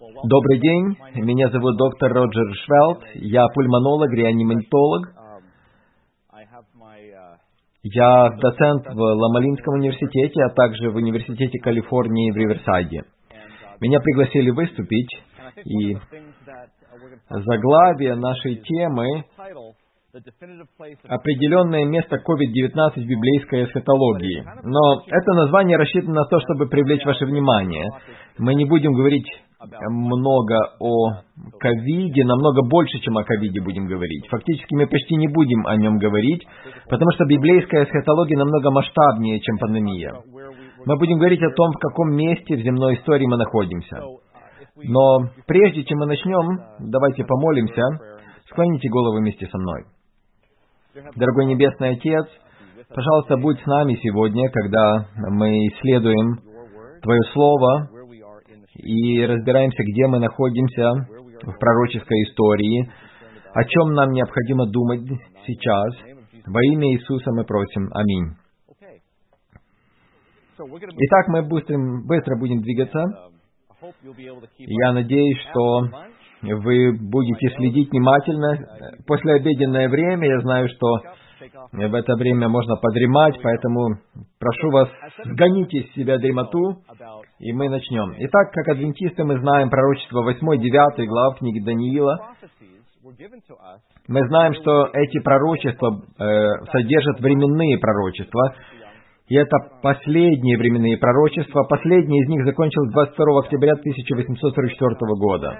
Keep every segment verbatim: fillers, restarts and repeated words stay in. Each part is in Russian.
Добрый день, меня зовут доктор Роджер Швелт, я пульмонолог, реаниматолог. Я доцент в Ломалинском университете, а также в Университете Калифорнии в Риверсайде. Меня пригласили выступить, и заглавие нашей темы «Определенное место ковид девятнадцать в библейской эсхатологии». Но это название рассчитано на то, чтобы привлечь ваше внимание. Мы не будем говорить много о ковиде, намного больше, чем о ковиде будем говорить. Фактически мы почти не будем о нем говорить, потому что библейская эсхатология намного масштабнее, чем пандемия. Мы будем говорить о том, в каком месте в земной истории мы находимся. Но прежде чем мы начнем, давайте помолимся. Склоните голову вместе со мной. Дорогой Небесный Отец, пожалуйста, будь с нами сегодня, когда мы исследуем Твое Слово и разбираемся, где мы находимся в пророческой истории, о чем нам необходимо думать сейчас. Во имя Иисуса мы просим. Аминь. Итак, мы быстро, быстро будем двигаться. Я надеюсь, что вы будете следить внимательно. Послеобеденное время, я знаю, что в это время можно подремать, поэтому прошу вас, сгоните из себя дремоту, и мы начнем. Итак, как адвентисты, мы знаем пророчество восьмой-девятой глав книги Даниила. Мы знаем, что эти пророчества э, содержат временные пророчества, и это последние временные пророчества. Последний из них закончился двадцать второго октября тысяча восемьсот сорок четвёртого года.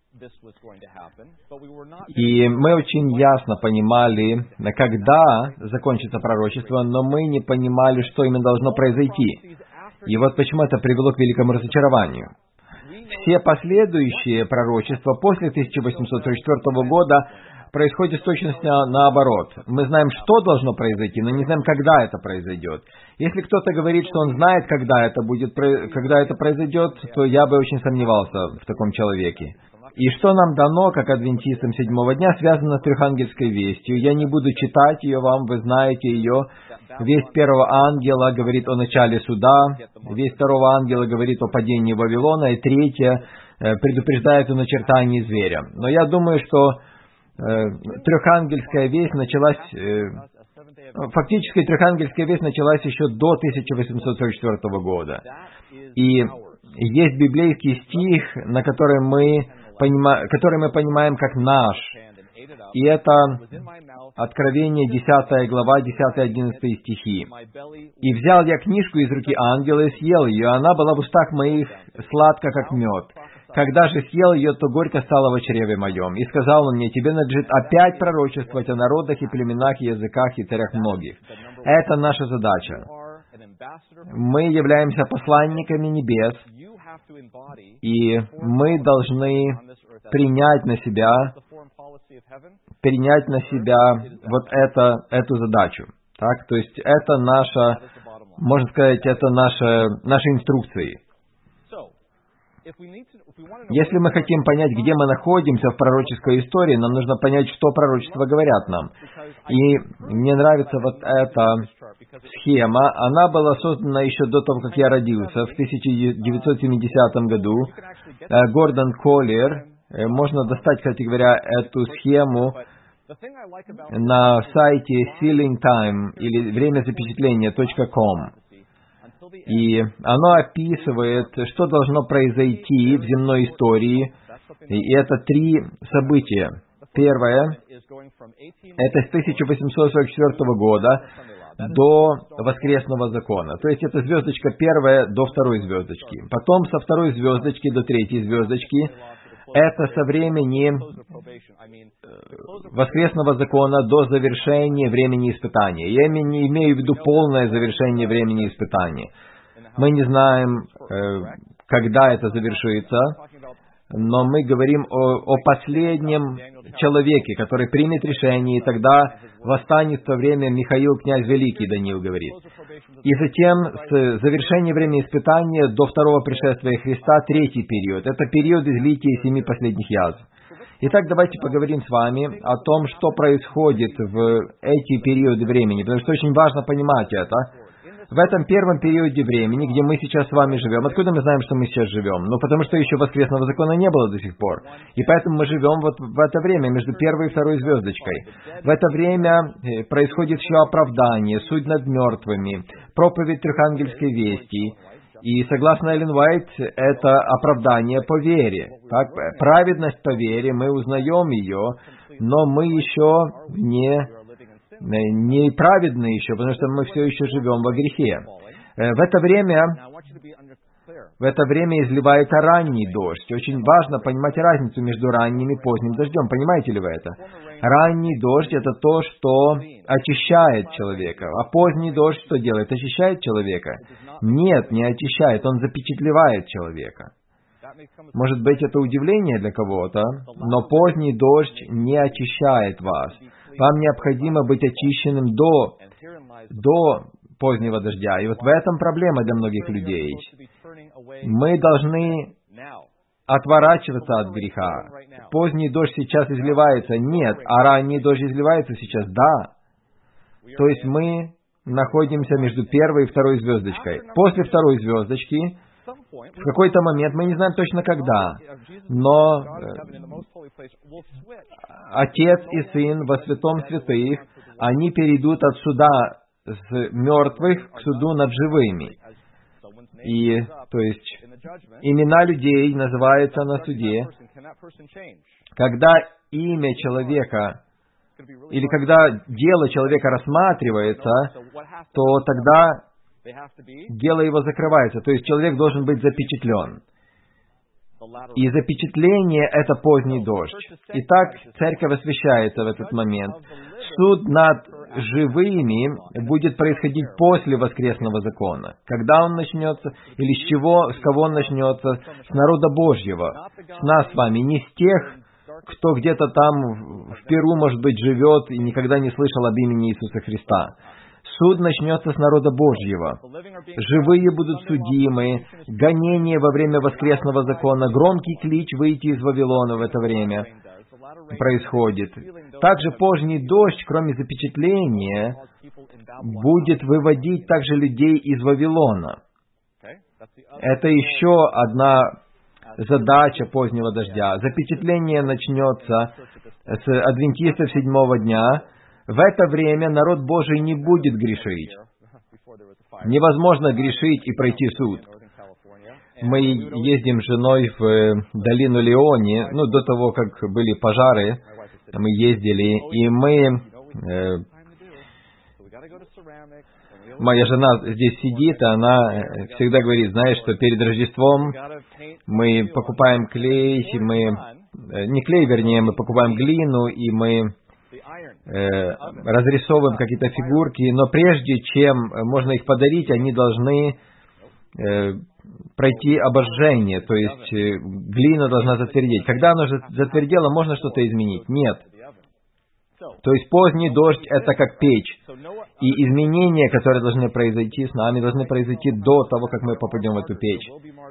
И мы очень ясно понимали, когда закончится пророчество, но мы не понимали, что именно должно произойти. И вот почему это привело к великому разочарованию. Все последующие пророчества после тысяча восемьсот сорок четвёртого года происходят с точностью наоборот. Мы знаем, что должно произойти, но не знаем, когда это произойдет. Если кто-то говорит, что он знает, когда это будет, когда это произойдет, то я бы очень сомневался в таком человеке. И что нам дано, как адвентистам седьмого дня, связано с трехангельской вестью. Я не буду читать ее вам, вы знаете ее. Весть первого ангела говорит о начале суда, весть второго ангела говорит о падении Вавилона, и третья предупреждает о начертании зверя. Но я думаю, что э, трехангельская весть началась, э, фактически трехангельская весть началась еще до тысяча восемьсот сорок четвёртого года. И есть библейский стих, на который мы Понима... который мы понимаем как наш. И это Откровение, десятая глава, десятый-одиннадцатый стихи. «И взял я книжку из руки ангела и съел ее, она была в устах моих сладко, как мед. Когда же съел ее, то горько стало в чреве моем. И сказал он мне: тебе надлежит опять пророчествовать о народах и племенах, и языках, и царях многих». Это наша задача. Мы являемся посланниками небес, и мы должны принять на себя, принять на себя вот это, эту задачу. Так? То есть это наша, можно сказать, это наша, наши инструкции. Если мы хотим понять, где мы находимся в пророческой истории, нам нужно понять, что пророчества говорят нам. И мне нравится вот эта схема. Она была создана еще до того, как я родился, в тысяча девятьсот семидесятом году. Гордон Коллиер. Можно достать, кстати говоря, эту схему на сайте sealing time или время запечатления точка ком. И оно описывает, что должно произойти в земной истории. И это три события. Первое, это с тысяча восемьсот сорок четвёртого года до воскресного закона. То есть это звездочка первая до второй звездочки. Потом со второй звездочки до третьей звездочки. Это со времени воскресного закона до завершения времени испытания. Я не имею в виду полное завершение времени испытания. Мы не знаем, когда это завершится, но мы говорим о, о последнем человеке, который примет решение, и тогда восстанет в то время Михаил, князь Великий, Даниил говорит. И затем с завершения времени испытания до второго пришествия Христа третий период. Это период излития семи последних язв. Итак, давайте поговорим с вами о том, что происходит в эти периоды времени, потому что очень важно понимать это. в этом первом периоде времени, где мы сейчас с вами живем, откуда мы знаем, что мы сейчас живем? Ну, потому что еще воскресного закона не было до сих пор. И поэтому мы живем вот в это время, между первой и второй звездочкой. В это время происходит еще оправдание, суд над мертвыми, проповедь трехангельской вести. И согласно Эллен Уайт, это оправдание по вере. Так, праведность по вере, мы узнаем ее, но мы еще не, не праведны еще, потому что мы все еще живем во грехе. В это время, в это время изливается ранний дождь. Очень важно понимать разницу между ранним и поздним дождем. Понимаете ли вы это? Ранний дождь — это то, что очищает человека. А поздний дождь что делает? Очищает человека? Нет, не очищает, он запечатлевает человека. Может быть, это удивление для кого-то, но поздний дождь не очищает вас. Вам необходимо быть очищенным до, до позднего дождя. И вот в этом проблема для многих людей. Мы должны отворачиваться от греха. Поздний дождь сейчас изливается? Нет. А ранний дождь изливается сейчас? Да. То есть мы находимся между первой и второй звездочкой. После второй звездочки, в какой-то момент, мы не знаем точно когда, но э, Отец и Сын во святом святых, они перейдут от суда с мертвых к суду над живыми. И, то есть, имена людей называются на суде. Когда имя человека, или когда дело человека рассматривается, то тогда дело его закрывается. То есть, человек должен быть запечатлен. И запечатление — это поздний дождь. Итак, церковь освящается в этот момент. Суд над живыми будет происходить после воскресного закона. Когда он начнется, или с чего, с кого он начнется? С народа Божьего, с нас с вами, не с тех, кто где-то там в Перу, может быть, живет и никогда не слышал об имени Иисуса Христа. Суд начнется с народа Божьего. Живые будут судимы, гонение во время воскресного закона, громкий клич выйти из Вавилона в это время происходит. Также поздний дождь, кроме запечатления, будет выводить также людей из Вавилона. Это еще одна задача позднего дождя. Запечатление начнется с адвентистов седьмого дня. В это время народ Божий не будет грешить. Невозможно грешить и пройти суд. Мы ездим с женой в долину Леони, ну, до того, как были пожары, мы ездили, и мы... Э, моя жена здесь сидит, она всегда говорит, знаешь, что перед Рождеством мы покупаем клей, и мы... Не клей, вернее, мы покупаем глину, и мы... разрисовываем какие-то фигурки, но прежде чем можно их подарить, они должны э, пройти обожжение, то есть э, глина должна затвердеть. Когда она же затвердела, можно что-то изменить? Нет. То есть поздний дождь — это как печь. И изменения, которые должны произойти с нами, должны произойти до того, как мы попадем в эту печь.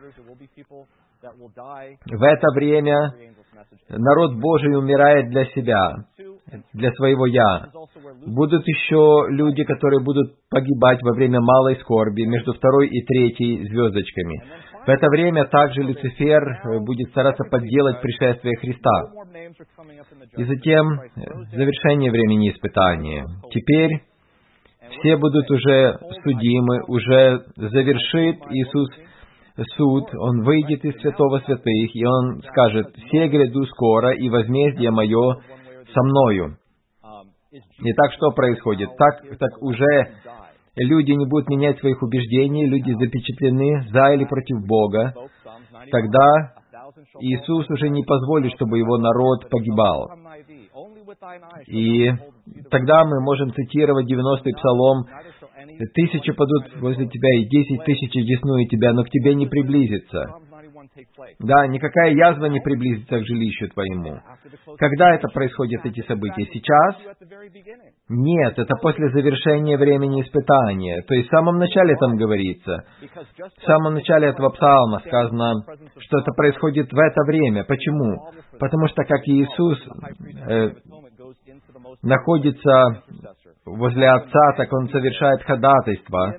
В это время народ Божий умирает для себя, для своего «я». Будут еще люди, которые будут погибать во время малой скорби между второй и третьей звездочками. В это время также Люцифер будет стараться подделать пришествие Христа. И затем завершение времени испытания. Теперь все будут уже судимы, уже завершит Иисус суд, Он выйдет из святого святых, и Он скажет: «Се гряду скоро, и возмездие мое со мною». И так что происходит? Так, так уже люди не будут менять своих убеждений, люди запечатлены за или против Бога. Тогда Иисус уже не позволит, чтобы Его народ погибал. И тогда мы можем цитировать девяностый Псалом: «Тысячи падут возле тебя, и десять тысяч одесную тебя, но к тебе не приблизится». Да, никакая язва не приблизится к жилищу твоему. Когда это происходит, эти события? Сейчас? Нет, это после завершения времени испытания. То есть в самом начале там говорится. В самом начале этого псалма сказано, что это происходит в это время. Почему? Потому что как Иисус э, находится возле Отца, так Он совершает ходатайство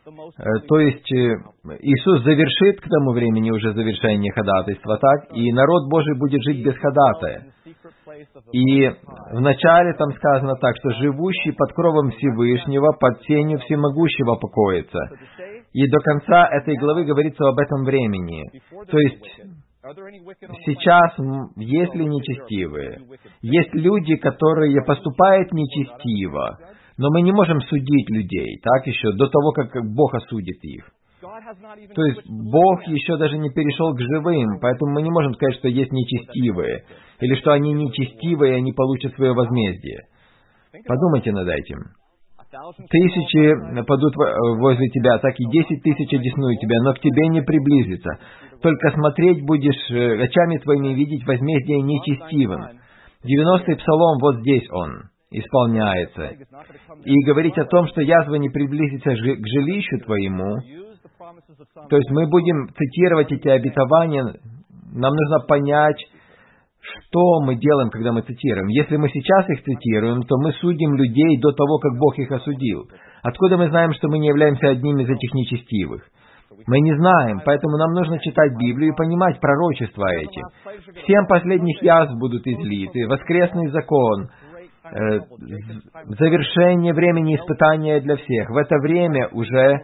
Э, То есть э, Иисус завершит к тому времени уже завершение ходатайства, так? И народ Божий будет жить без ходатая. И вначале там сказано так, что живущий под кровом Всевышнего, под тенью Всемогущего покоится. И до конца этой главы говорится об этом времени. То есть сейчас м, есть ли нечестивые? Есть люди, которые поступают нечестиво, но мы не можем судить людей, так еще, до того, как Бог осудит их. То есть Бог еще даже не перешел к живым, поэтому мы не можем сказать, что есть нечестивые, или что они нечестивые, и они получат свое возмездие. Подумайте над этим. Тысячи падут возле тебя, так и десять тысяч одесную тебя, но к тебе не приблизится. Только смотреть будешь очами твоими, видеть возмездие нечестивым. девяностый псалом, вот здесь он исполняется. И говорить о том, что язва не приблизится жи- к жилищу твоему, то есть мы будем цитировать эти обетования, нам нужно понять, что мы делаем, когда мы цитируем. Если мы сейчас их цитируем, то мы судим людей до того, как Бог их осудил. Откуда мы знаем, что мы не являемся одним из этих нечестивых? Мы не знаем, поэтому нам нужно читать Библию и понимать пророчества эти. Семь последних язв будут излиты, воскресный закон, э, завершение времени испытания для всех. В это время уже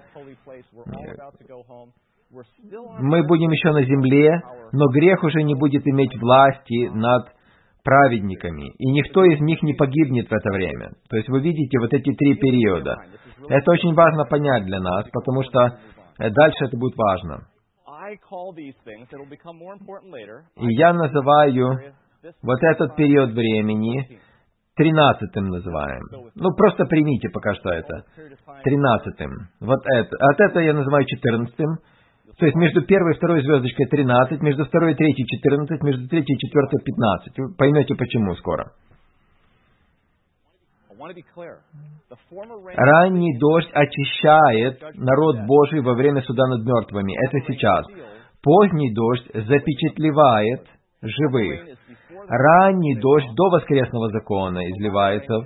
мы будем еще на земле, но грех уже не будет иметь власти над праведниками, и никто из них не погибнет в это время. То есть вы видите вот эти три периода. Это очень важно понять для нас, потому что дальше это будет важно. И я называю вот этот период времени тринадцатым называем. Ну, просто примите пока что это. Тринадцатым. Вот это. От этого я называю четырнадцатым. То есть между первой и второй звездочкой тринадцать, между второй и третьей четырнадцать, между третьей и четвертой пятнадцать. Вы поймете почему скоро. Ранний дождь очищает народ Божий во время суда над мертвыми. Это сейчас. Поздний дождь запечатлевает живых. Ранний дождь до воскресного закона изливается,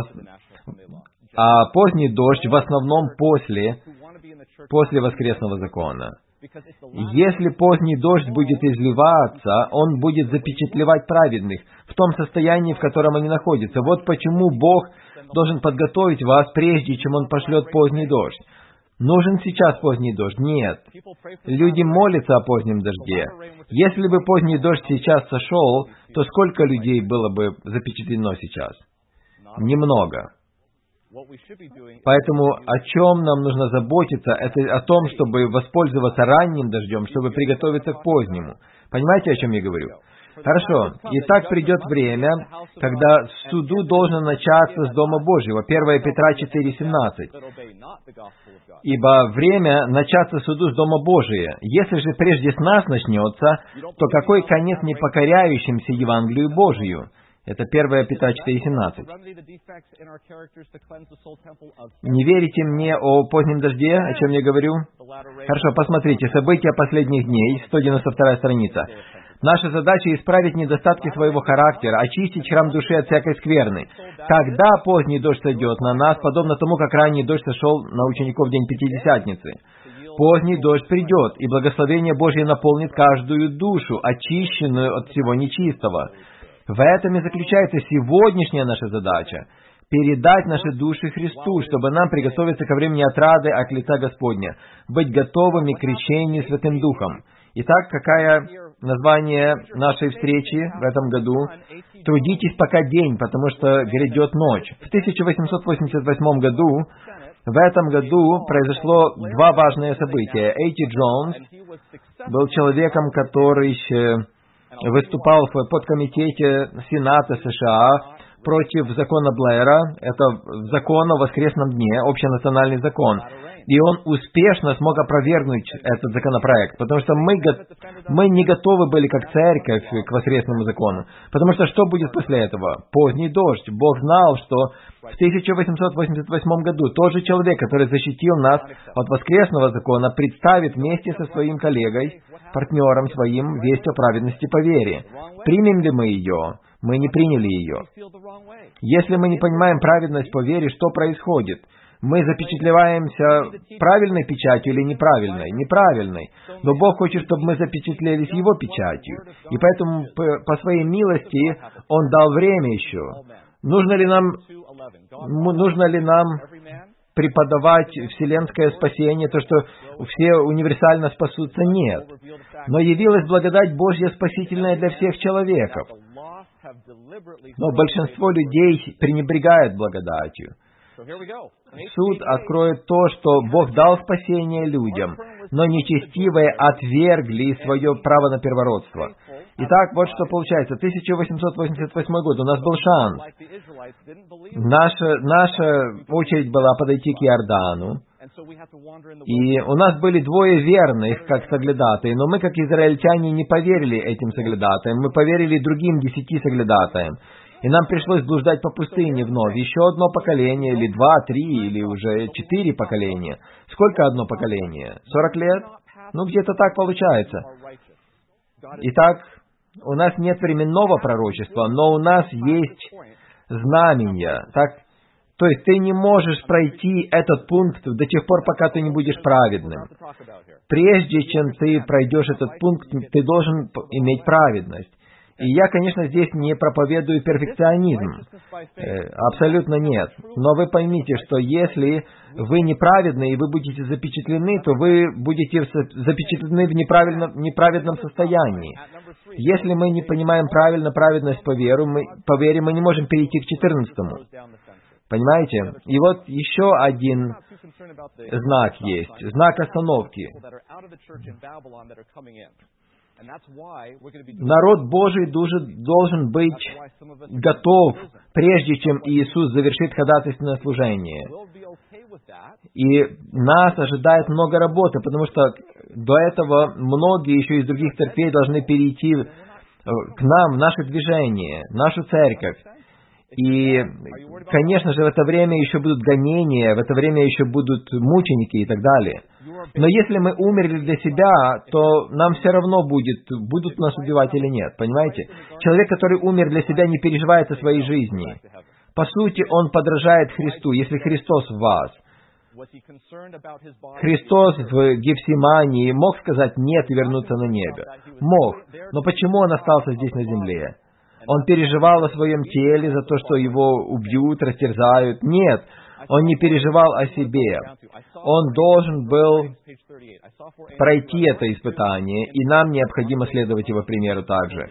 а поздний дождь в основном после, после воскресного закона. Если поздний дождь будет изливаться, он будет запечатлевать праведных в том состоянии, в котором они находятся. Вот почему Бог должен подготовить вас, прежде чем Он пошлет поздний дождь. Нужен сейчас поздний дождь? Нет. Люди молятся о позднем дожде. Если бы поздний дождь сейчас сошел, то сколько людей было бы запечатлено сейчас? Немного. Поэтому о чем нам нужно заботиться, это о том, чтобы воспользоваться ранним дождем, чтобы приготовиться к позднему. Понимаете, о чем я говорю? Хорошо. Итак, придет время, когда суду должен начаться с Дома Божьего. первое Петра четыре семнадцать. Ибо время начаться суду с Дома Божия. Если же прежде с нас начнется, то какой конец непокоряющимся Евангелию Божию? Это первое Петра четыре семнадцать. Не верите мне о позднем дожде, о чем я говорю? Хорошо, посмотрите. События последних дней, сто девяносто вторая страница. Наша задача — исправить недостатки своего характера, очистить храм души от всякой скверны. Когда поздний дождь сойдет на нас, подобно тому, как ранний дождь сошел на учеников в день Пятидесятницы. Поздний дождь придет, и благословение Божье наполнит каждую душу, очищенную от всего нечистого. В этом и заключается сегодняшняя наша задача — передать наши души Христу, чтобы нам приготовиться ко времени отрады от лица Господня, быть готовыми к крещению Святым Духом. Итак, какое название нашей встречи в этом году? «Трудитесь пока день, потому что грядет ночь». В тысяча восемьсот восемьдесят восьмом году, в этом году произошло два важные события. Эйти Джонс был человеком, который выступал в подкомитете Сената США против закона Блэра. Это закон о воскресном дне, общенациональный закон. И он успешно смог опровергнуть этот законопроект, потому что мы, мы не готовы были, как церковь, к воскресному закону. Потому что что будет после этого? Поздний дождь. Бог знал, что в тысяча восемьсот восемьдесят восьмом году тот же человек, который защитил нас от воскресного закона, представит вместе со своим коллегой, партнером своим, весть о праведности по вере. Примем ли мы ее? Мы не приняли ее. Если мы не понимаем праведность по вере, что происходит? Мы запечатлеваемся правильной печатью или неправильной? Неправильной. Но Бог хочет, чтобы мы запечатлелись Его печатью. И поэтому по, по своей милости Он дал время еще. Нужно ли нам, нужно ли нам преподавать вселенское спасение, то, что все универсально спасутся? Нет. Но явилась благодать Божья спасительная для всех человеков. Но большинство людей пренебрегает благодатью. Суд откроет то, что Бог дал спасение людям, но нечестивые отвергли свое право на первородство. Итак, вот что получается. тысяча восемьсот восемьдесят восьмой год, у нас был шанс. Наша, наша очередь была подойти к Иордану. И у нас были двое верных, как соглядатые, но мы, как израильтяне, не поверили этим соглядатаям, мы поверили другим десяти соглядатаям. И нам пришлось блуждать по пустыне вновь. Еще одно поколение, или два, три, или уже четыре поколения. Сколько одно поколение? Сорок лет? Ну, где-то так получается. Итак, у нас нет временного пророчества, но у нас есть знамения. Так, то есть ты не можешь пройти этот пункт до тех пор, пока ты не будешь праведным. Прежде чем ты пройдешь этот пункт, ты должен иметь праведность. И я, конечно, здесь не проповедую перфекционизм. Э, абсолютно нет. Но вы поймите, что если вы неправедны и вы будете запечатлены, то вы будете запечатлены в неправильном, неправедном состоянии. Если мы не понимаем правильно праведность по вере, мы, по вере, мы не можем перейти к четырнадцатому. Понимаете? И вот еще один знак есть. Знак остановки. Народ Божий должен быть готов, прежде чем Иисус завершит ходатайственное служение. И нас ожидает много работы, потому что до этого многие еще из других церквей должны перейти к нам, в наше движение, в нашу церковь. И, конечно же, в это время еще будут гонения, в это время еще будут мученики и так далее. Но если мы умерли для себя, то нам все равно будет, будут нас убивать или нет, понимаете? Человек, который умер для себя, не переживает о своей жизни. По сути, он подражает Христу, если Христос в вас. Христос в Гефсимании мог сказать «нет» и вернуться на небо? Мог. Но почему Он остался здесь на земле? Он переживал о своем теле за то, что его убьют, растерзают? Нет. Он не переживал о себе. Он должен был пройти это испытание, и нам необходимо следовать его примеру также.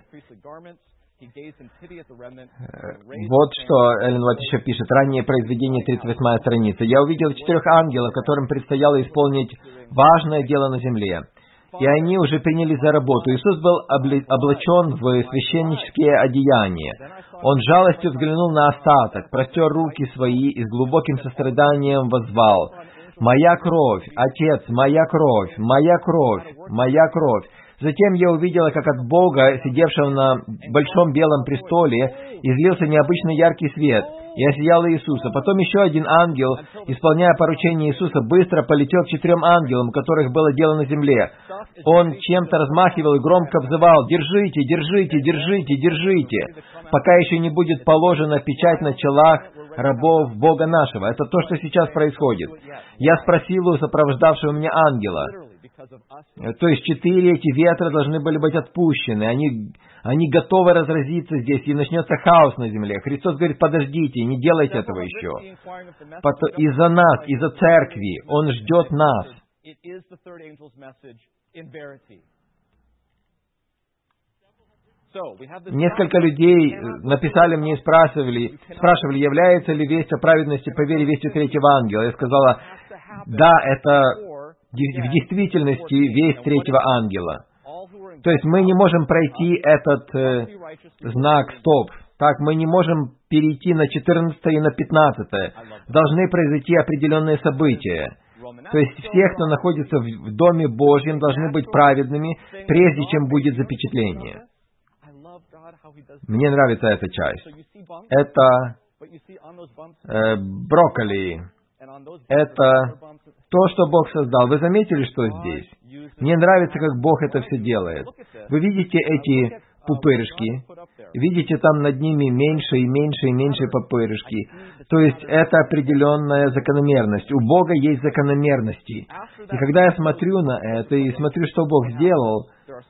Вот что Эллен Уайт еще пишет. Раннее произведение, тридцать восьмая страница. «Я увидел четырех ангелов, которым предстояло исполнить важное дело на земле. И они уже принялись за работу. Иисус был облачен в священнические одеяния. Он с жалостью взглянул на остаток, простер руки свои и с глубоким состраданием воззвал: «Моя кровь, Отец, моя кровь, моя кровь, моя кровь». Затем я увидела, как от Бога, сидевшего на большом белом престоле, излился необычный яркий свет, и осиял Иисуса. Потом еще один ангел, исполняя поручение Иисуса, быстро полетел к четырем ангелам, которых было дело на земле. Он чем-то размахивал и громко взывал: «Держите, держите, держите, держите, пока еще не будет положена печать на челах рабов Бога нашего». Это то, что сейчас происходит. Я спросил у сопровождавшего меня ангела. То есть четыре эти ветра должны были быть отпущены. Они, они готовы разразиться здесь, и начнется хаос на земле. Христос говорит: подождите, не делайте этого еще. Из-за нас, из-за церкви, Он ждет нас. Несколько людей написали мне и спрашивали, спрашивали, является ли весть о праведности по вере вестью третьего ангела. Я сказала: да, это в действительности весть третьего ангела. То есть мы не можем пройти этот э, знак «стоп». Так, мы не можем перейти на четырнадцатое и на пятнадцатое. Должны произойти определенные события. То есть все, кто находится в Доме Божьем, должны быть праведными, прежде чем будет запечатление. Мне нравится эта часть. Это э, брокколи. Это то, что Бог создал. Вы заметили, что здесь? Мне нравится, как Бог это все делает. Вы видите эти пупырышки? Видите, там над ними меньше и меньше и меньше пупырышки. То есть это определенная закономерность. У Бога есть закономерности. И когда я смотрю на это и смотрю, что Бог сделал,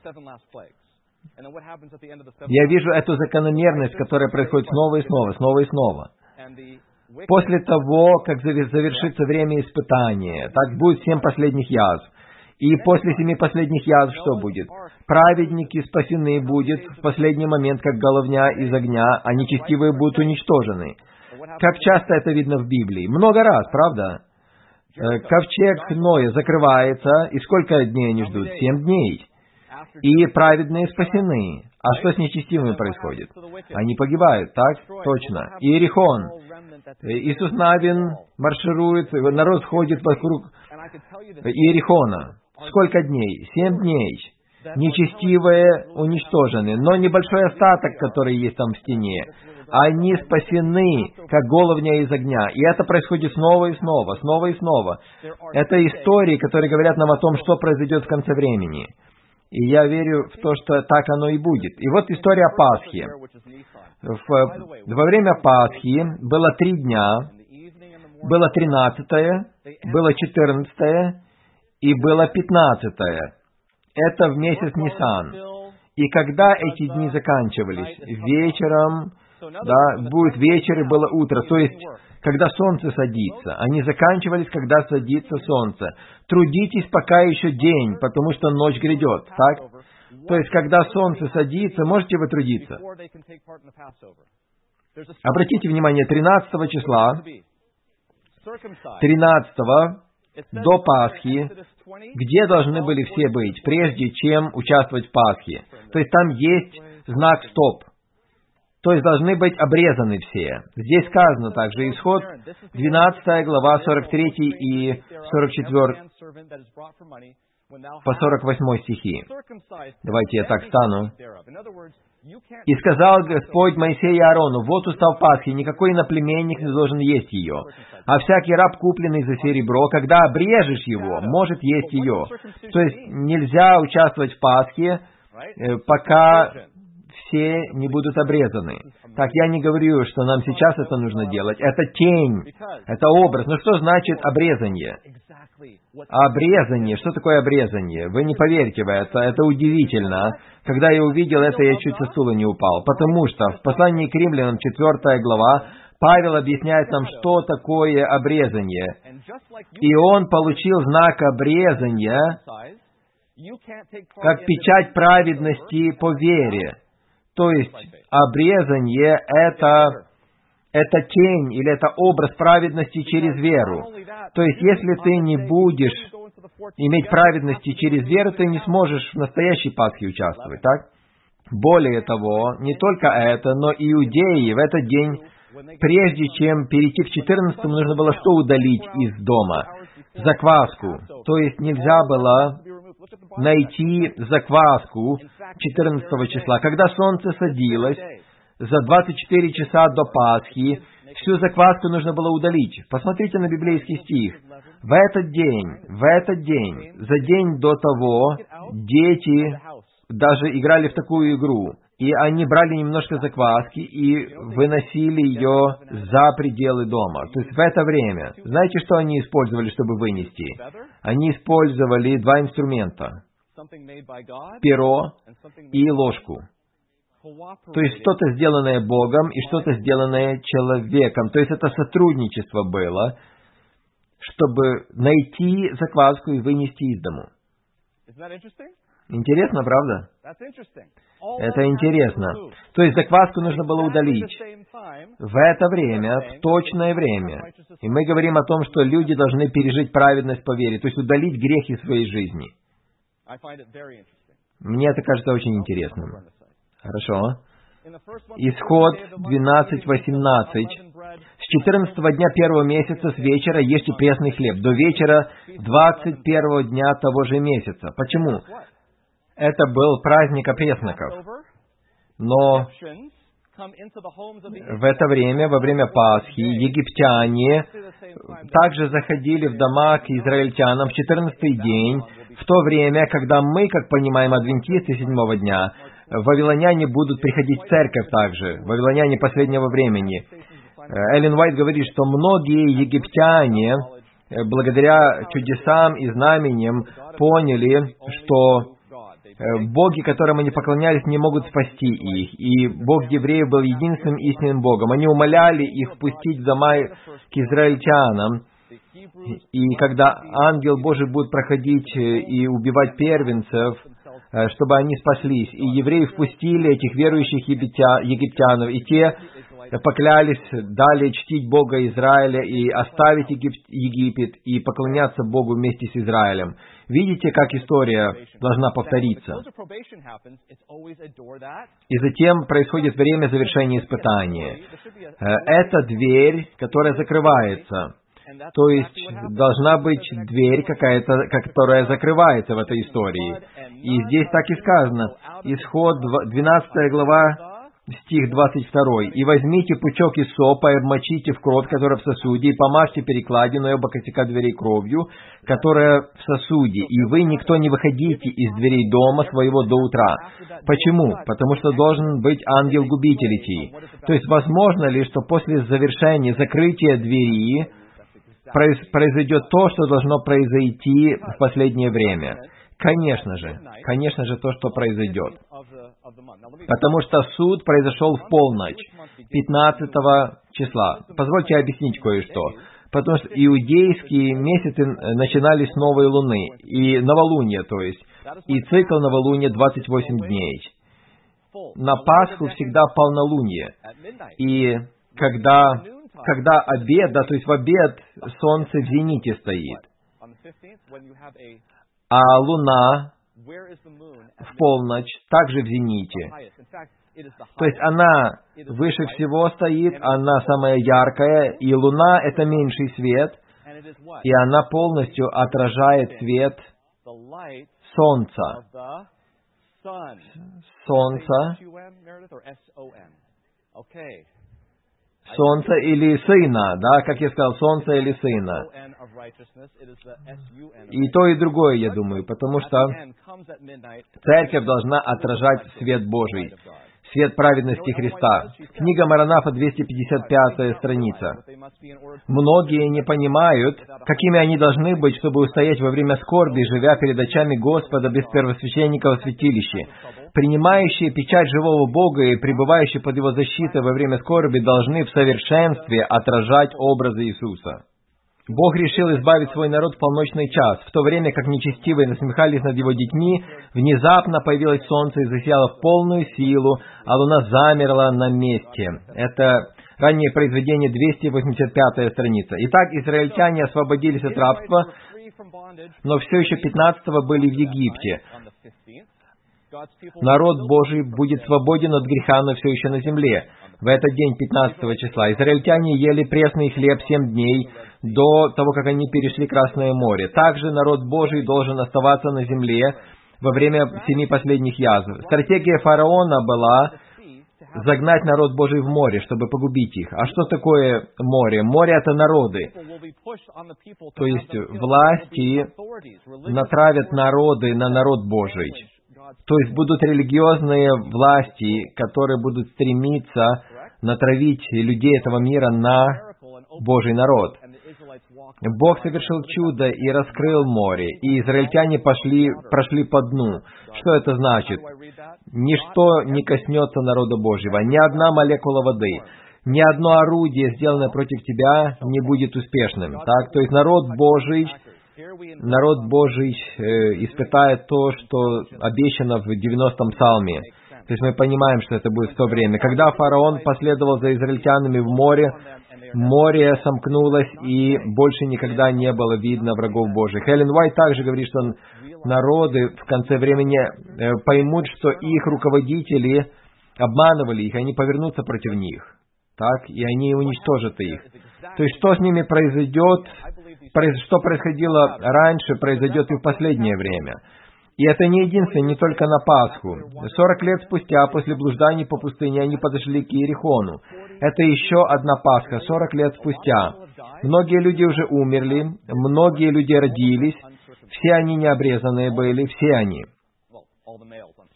я вижу эту закономерность, которая происходит снова и снова, снова и снова. После того, как завершится время испытания, так будет семь последних язв. И после семи последних язв что будет? Праведники спасены будут в последний момент, как головня из огня, а нечестивые будут уничтожены. Как часто это видно в Библии? Много раз, правда? Ковчег Ноя закрывается, и сколько дней они ждут? Семь дней. И праведные спасены. А что с нечестивыми происходит? Они погибают, так? Точно. Иерихон. Иисус Навин марширует, народ ходит вокруг Иерихона. Сколько дней? Семь дней. Нечестивые уничтожены, но небольшой остаток, который есть там в стене, они спасены, как головня из огня. И это происходит снова и снова, снова и снова. Это истории, которые говорят нам о том, что произойдет в конце времени. И я верю в то, что так оно и будет. И вот история Пасхи. В, во время Пасхи было три дня, было тринадцатое, было четырнадцатое и было пятнадцатое. Это в месяц Нисан. И когда эти дни заканчивались? Вечером, да, будет вечер и было утро. То есть, когда солнце садится. Они заканчивались, когда садится солнце. Трудитесь, пока еще день, потому что ночь грядет. Так? То есть, когда солнце садится, можете вы трудиться? Обратите внимание, тринадцатого числа, тринадцатого до Пасхи, где должны были все быть, прежде чем участвовать в Пасхе? То есть, там есть знак «стоп». То есть, должны быть обрезаны все. Здесь сказано также, Исход, двенадцатая глава, сорок третий и сорок четвёртый по сорок восьмой стихи. Давайте я так стану. «И сказал Господь Моисею и Аарону, вот устав Пасхи, никакой иноплеменник не должен есть ее, а всякий раб, купленный за серебро, когда обрежешь его, может есть ее». То есть нельзя участвовать в Пасхе, пока все не будут обрезаны. Так, я не говорю, что нам сейчас это нужно делать. Это тень, это образ. Но что значит обрезание? Обрезание. Что такое обрезание? Вы не поверите в это. Это удивительно. Когда я увидел это, я чуть со стула не упал. Потому что в послании к Римлянам, четвёртая глава, Павел объясняет нам, что такое обрезание. И он получил знак обрезания, как печать праведности по вере. То есть, обрезание — это, это тень, или это образ праведности через веру. То есть, если ты не будешь иметь праведности через веру, ты не сможешь в настоящей Пасхе участвовать, так? Более того, не только это, но иудеи в этот день, прежде чем перейти к четырнадцатому, нужно было что удалить из дома? Закваску. То есть, нельзя было найти закваску четырнадцатого числа. Когда солнце садилось, за двадцать четыре часа до Пасхи, всю закваску нужно было удалить. Посмотрите на библейский стих. В этот день, в этот день, за день до того, дети даже играли в такую игру. И они брали немножко закваски и выносили ее за пределы дома. То есть в это время, знаете, что они использовали, чтобы вынести? Они использовали два инструмента. Перо и ложку. То есть что-то сделанное Богом и что-то сделанное человеком. То есть это сотрудничество было, чтобы найти закваску и вынести из дому. Интересно, правда? Это интересно. То есть закваску нужно было удалить в это время, в точное время. И мы говорим о том, что люди должны пережить праведность по вере, то есть удалить грехи своей жизни. Мне это кажется очень интересным. Хорошо. Исход двенадцать восемнадцать. С четырнадцатого дня первого месяца с вечера ешьте пресный хлеб, до вечера двадцать первого дня того же месяца. Почему? Это был праздник опресноков. Но в это время, во время Пасхи, египтяне также заходили в дома к израильтянам в четырнадцатый день, в то время, когда мы, как понимаем, адвентисты седьмого дня, вавилоняне будут приходить в церковь также, вавилоняне последнего времени. Эллен Уайт говорит, что многие египтяне, благодаря чудесам и знамениям, поняли, что боги, которым они поклонялись, не могут спасти их. И Бог евреев был единственным истинным Богом. Они умоляли их впустить в дома к израильтянам. И когда ангел Божий будет проходить и убивать первенцев, чтобы они спаслись. И евреи впустили этих верующих египтянов, и те поклялись далее чтить Бога Израиля и оставить Египет и поклоняться Богу вместе с Израилем. Видите, как история должна повториться. И затем происходит время завершения испытания. Это дверь, которая закрывается. То есть должна быть дверь какая-то, которая закрывается в этой истории. И здесь так и сказано. Исход двенадцатая глава, стих двадцать второй. «И возьмите пучок исопа, и обмочите в кровь, которая в сосуде, и помажьте перекладину и оба косяка дверей кровью, которая в сосуде, и вы, никто, не выходите из дверей дома своего до утра». Почему? Потому что должен быть ангел-губитель идти. То есть, возможно ли, что после завершения, закрытия двери, произойдет то, что должно произойти в последнее время? Конечно же, конечно же, то, что произойдет. Потому что суд произошел в полночь, пятнадцатого числа. Позвольте объяснить кое-что. Потому что иудейские месяцы начинались с новой луны, и новолуния, то есть, и цикл новолуния двадцать восемь дней. На Пасху всегда полнолуние. И когда, когда обед, да, то есть в обед солнце в зените стоит, а луна в полночь также в зените. То есть она выше всего стоит, она самая яркая, и луна — это меньший свет, и она полностью отражает свет солнца. Солнца. Солнце или сына, да, как я сказал, солнце или сына. И то, и другое, я думаю, потому что церковь должна отражать свет Божий, свет праведности Христа. Книга Маранафа, двести пятьдесят пятая страница. Многие не понимают, какими они должны быть, чтобы устоять во время скорби, живя перед очами Господа без первосвященника в святилище. Принимающие печать живого Бога и пребывающие под Его защитой во время скорби должны в совершенстве отражать образы Иисуса. Бог решил избавить свой народ в полночный час. В то время, как нечестивые насмехались над Его детьми, внезапно появилось солнце и засияло в полную силу, а луна замерла на месте. Это раннее произведение, двести восемьдесят пятая страница. Итак, израильтяне освободились от рабства, но все еще пятнадцатого были в Египте. Народ Божий будет свободен от греха, но все еще на земле. В этот день, пятнадцатого числа, израильтяне ели пресный хлеб семь дней до того, как они перешли Красное море. Также народ Божий должен оставаться на земле во время семи последних язв. Стратегия фараона была загнать народ Божий в море, чтобы погубить их. А что такое море? Море — это народы. То есть власти натравят народы на народ Божий. То есть будут религиозные власти, которые будут стремиться натравить людей этого мира на Божий народ. Бог совершил чудо и раскрыл море, и израильтяне пошли, прошли по дну. Что это значит? Ничто не коснется народа Божьего, ни одна молекула воды, ни одно орудие, сделанное против тебя, не будет успешным. Так? То есть народ Божий, народ Божий э, испытает то, что обещано в девяностом псалме. То есть мы понимаем, что это будет в то время. Когда фараон последовал за израильтянами в море, море сомкнулось, и больше никогда не было видно врагов Божьих. Эллен Уайт также говорит, что народы в конце времени поймут, что их руководители обманывали их, они повернутся против них, так, и они уничтожат их. То есть, что с ними произойдет, что происходило раньше, произойдет и в последнее время. И это не единственное, не только на Пасху. Сорок лет спустя, после блужданий по пустыне, они подошли к Иерихону. Это еще одна Пасха, сорок лет спустя. Многие люди уже умерли, многие люди родились, все они необрезанные были, все они.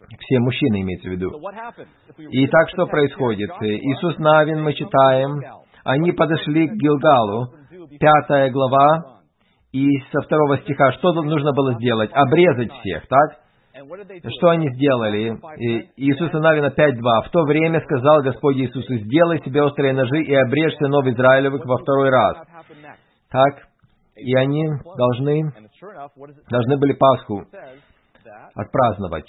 Все мужчины имеется в виду. Итак, что происходит? Иисус Навин, мы читаем, они подошли к Гилгалу, пятая глава, и со второго стиха, что нужно было сделать? Обрезать всех, так? Что они сделали? Иисуса Навина пять два. «В то время сказал Господь Иисусу, сделай себе острые ножи и обрежь сынов Израилевых во второй раз». Так, и они должны, должны были Пасху отпраздновать.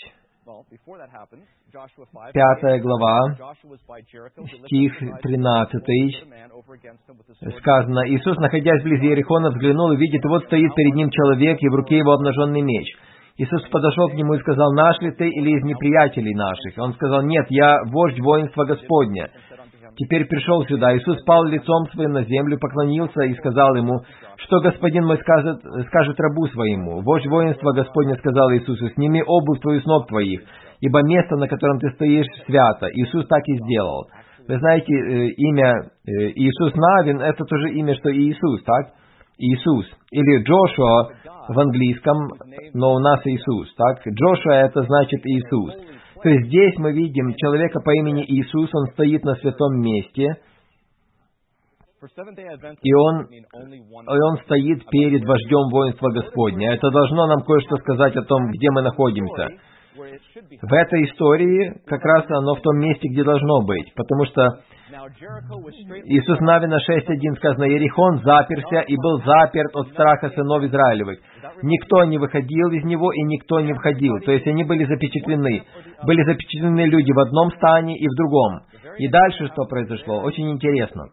Пятая глава, стих тринадцатый, сказано, «Иисус, находясь вблизи Иерихона, взглянул и видит, вот стоит перед ним человек, и в руке его обнаженный меч. Иисус подошел к нему и сказал, наш ли ты или из неприятелей наших? Он сказал, нет, я вождь воинства Господня. Теперь пришел сюда. Иисус пал лицом своим на землю, поклонился и сказал ему, что господин мой скажет, скажет рабу своему. Вождь воинства Господня сказал Иисусу, сними обувь твою с ног твоих, ибо место, на котором ты стоишь, свято. Иисус так и сделал. Вы знаете, имя Иисус Навин, это то же имя, что и Иисус, так? Иисус. Или Джошуа в английском, но у нас Иисус, так? Джошуа это значит Иисус. То есть здесь мы видим человека по имени Иисус, он стоит на святом месте, и он, и он стоит перед вождем воинства Господня. Это должно нам кое-что сказать о том, где мы находимся. В этой истории как раз оно в том месте, где должно быть, потому что Иисус Навина шесть один сказано, Иерихон заперся и был заперт от страха сынов Израилевых. Никто не выходил из него и никто не входил. То есть они были запечатлены. Были запечатлены люди в одном стане и в другом. И дальше что произошло? Очень интересно.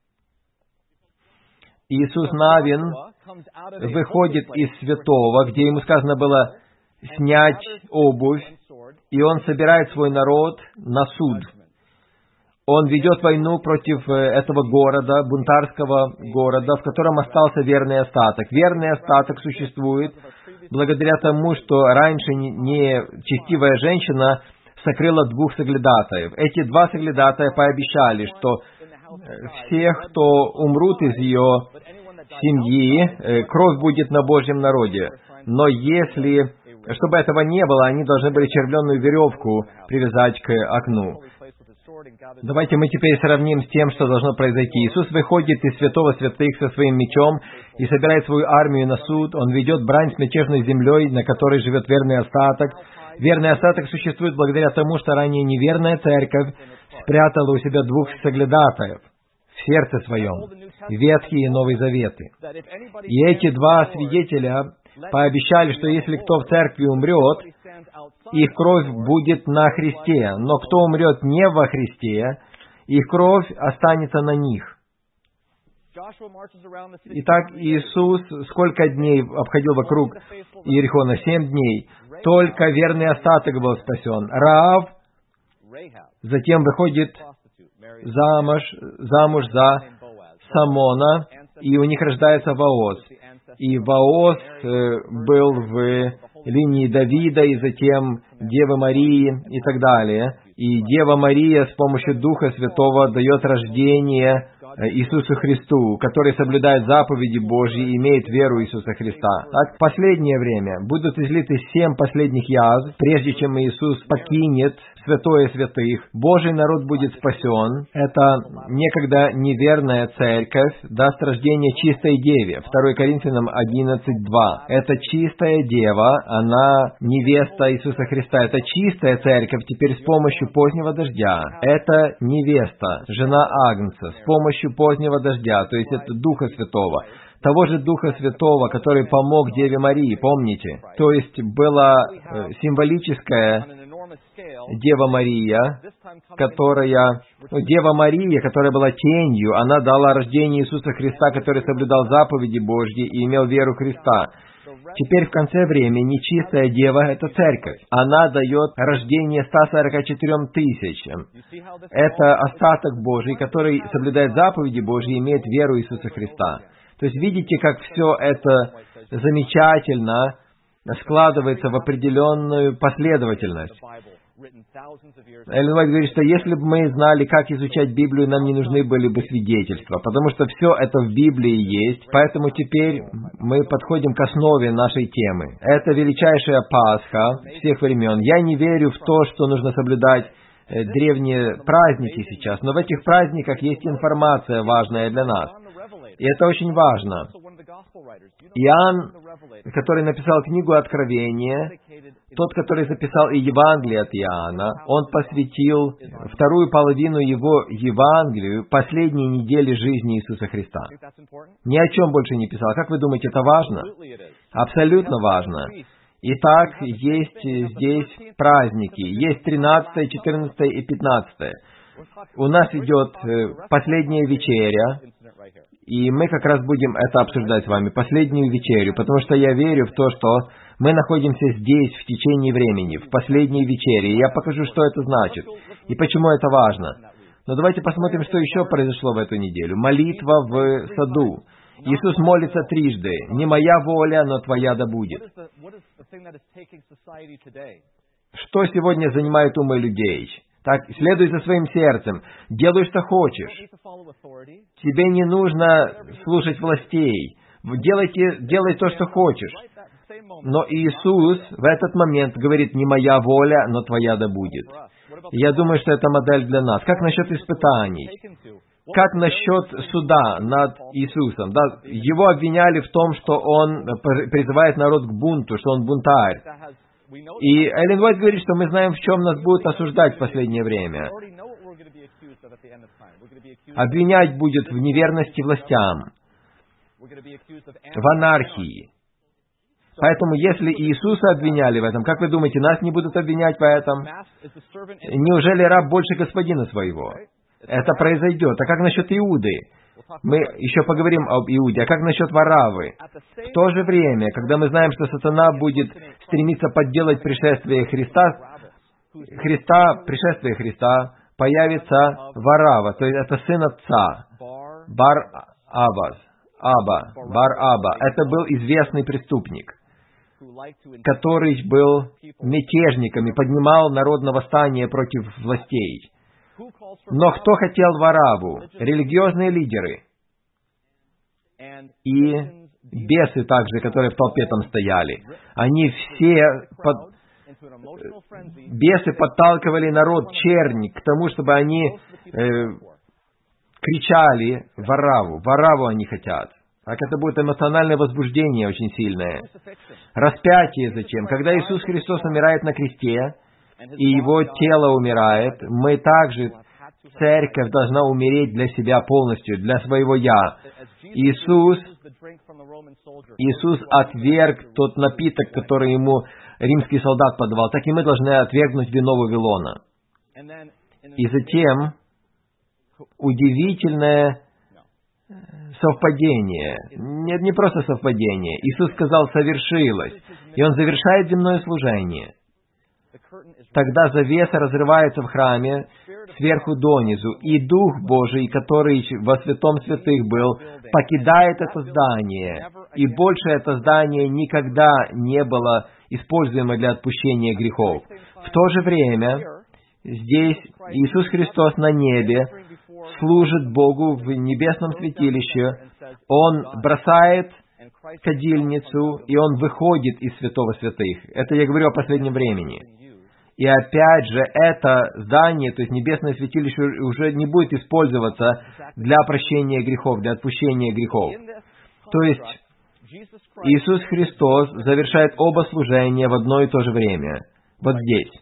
Иисус Навин выходит из святого, где ему сказано было снять обувь, и он собирает свой народ на суд. Он ведет войну против этого города, бунтарского города, в котором остался верный остаток. Верный остаток существует благодаря тому, что раньше нечестивая женщина сокрыла двух соглядатаев. Эти два соглядатая пообещали, что всех, кто умрут из ее семьи, кровь будет на Божьем народе. Но если, чтобы этого не было, они должны были червленную веревку привязать к окну. Давайте мы теперь сравним с тем, что должно произойти. Иисус выходит из святого святых со своим мечом и собирает свою армию на суд. Он ведет брань с мятежной землей, на которой живет верный остаток. Верный остаток существует благодаря тому, что ранее неверная церковь спрятала у себя двух соглядатаев в сердце своем, Ветхий и Новый Заветы. И эти два свидетеля пообещали, что если кто в церкви умрет, их кровь будет на Христе, но кто умрет не во Христе, их кровь останется на них. Итак, Иисус сколько дней обходил вокруг Иерихона? Семь дней. Только верный остаток был спасен. Раав затем выходит замуж, замуж за Самона, и у них рождается Вооз. И Вооз э, был в линии Давида, и затем Девы Марии и так далее. И Дева Мария с помощью Духа Святого дает рождение Иисусу Христу, который соблюдает заповеди Божьи и имеет веру Иисуса Христа. Так, в последнее время будут излиты семь последних язв, прежде чем Иисус покинет святое святых. Божий народ будет спасен. Это некогда неверная церковь даст рождение чистой деве. второе Коринфянам одиннадцать два. Это чистая дева, она невеста Иисуса Христа. Это чистая церковь теперь с помощью позднего дождя. Это невеста, жена Агнца, с помощью позднего дождя, то есть это Духа Святого. Того же Духа Святого, который помог Деве Марии, помните? То есть была э, символическая Дева Мария, которая, ну, Дева Мария, которая была тенью, она дала рождение Иисуса Христа, который соблюдал заповеди Божьи и имел веру Христа. Теперь в конце времени чистая дева — это церковь. Она дает рождение ста сорока четырем тысячам. Это остаток Божий, который соблюдает заповеди Божьи и имеет веру Иисуса Христа. То есть видите, как все это замечательно складывается в определенную последовательность. Эллен Уайт говорит, что если бы мы знали, как изучать Библию, нам не нужны были бы свидетельства, потому что все это в Библии есть, поэтому теперь мы подходим к основе нашей темы. Это величайшая Пасха всех времен. Я не верю в то, что нужно соблюдать э, древние праздники сейчас, но в этих праздниках есть информация важная для нас. И это очень важно. Иоанн, который написал книгу Откровения, тот, который записал и Евангелие от Иоанна, он посвятил вторую половину его Евангелию последней недели жизни Иисуса Христа. Ни о чем больше не писал. Как вы думаете, это важно? Абсолютно важно. Итак, есть здесь праздники. Есть тринадцатое, четырнадцатое и пятнадцатое. У нас идет последняя вечеря, и мы как раз будем это обсуждать с вами, последнюю вечерю, потому что я верю в то, что мы находимся здесь в течение времени, в последней вечере, и я покажу, что это значит, и почему это важно. Но давайте посмотрим, что еще произошло в эту неделю. Молитва в саду. Иисус молится трижды. «Не моя воля, но Твоя да будет». Что сегодня занимает умы людей? Так, следуй за своим сердцем, делай, что хочешь. Тебе не нужно слушать властей. Делайте, делай то, что хочешь. Но Иисус в этот момент говорит, не моя воля, но Твоя да будет. Я думаю, что это модель для нас. Как насчет испытаний? Как насчет суда над Иисусом? Да, его обвиняли в том, что он призывает народ к бунту, что он бунтарь. И Эллен Уайт говорит, что мы знаем, в чем нас будут осуждать в последнее время. Обвинять будет в неверности властям, в анархии. Поэтому, если Иисуса обвиняли в этом, как вы думаете, нас не будут обвинять в этом? Неужели раб больше господина своего? Это произойдет. А как насчет Иуды? Мы еще поговорим об Иуде. А как насчет Вараввы? В то же время, когда мы знаем, что сатана будет стремиться подделать пришествие Христа, Христа, пришествие Христа, появится Варавва, то есть это сын отца, Бар-Абас, Аба, Бар-Аба. Это был известный преступник, который был мятежником и поднимал народ на восстание против властей. Но кто хотел Варавву? Религиозные лидеры. И бесы также, которые в толпе там стояли. Они все... Под... Бесы подталкивали народ, черни, к тому, чтобы они э, кричали Варавву. Варавву они хотят. Так это будет эмоциональное возбуждение очень сильное. Распятие зачем? Когда Иисус Христос умирает на кресте, и Его тело умирает, мы также, церковь должна умереть для себя полностью, для своего «я». Иисус, Иисус отверг тот напиток, который Ему римский солдат подавал, так и мы должны отвергнуть вино Вавилона. И затем удивительное совпадение. Нет, не просто совпадение. Иисус сказал «совершилось», и Он завершает земное служение. Тогда завеса разрывается в храме сверху донизу, и Дух Божий, который во святом святых был, покидает это здание, и больше это здание никогда не было используемо для отпущения грехов. В то же время здесь Иисус Христос на небе служит Богу в небесном святилище, Он бросает кадильницу, и Он выходит из святого святых. Это я говорю о последнем времени. И опять же, это здание, то есть небесное святилище, уже не будет использоваться для прощения грехов, для отпущения грехов. То есть, Иисус Христос завершает оба служения в одно и то же время. Вот здесь.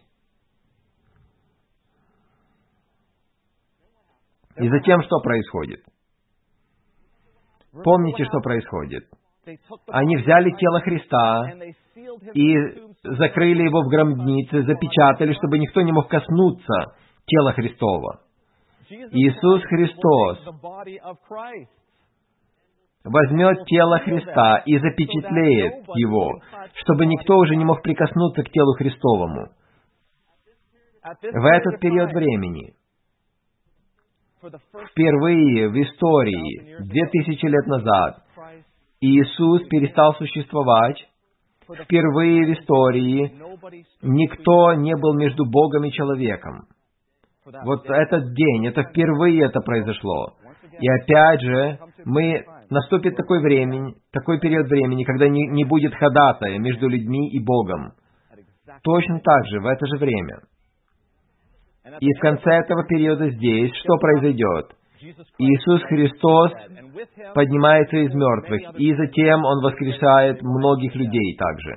И затем что происходит? Помните, что происходит? Они взяли тело Христа и закрыли его в гробнице, запечатали, чтобы никто не мог коснуться тела Христова. Иисус Христос возьмет тело Христа и запечатлеет его, чтобы никто уже не мог прикоснуться к телу Христовому. В этот период времени, впервые в истории, две тысячи лет назад, Иисус перестал существовать, Впервые в истории никто не был между Богом и человеком. Вот этот день, это впервые это произошло. И опять же, мы, наступит такой время, такой период времени, когда не, не будет ходатая между людьми и Богом. Точно так же, в это же время. И в конце этого периода здесь, что произойдет? Иисус Христос поднимается из мертвых, и затем Он воскрешает многих людей также.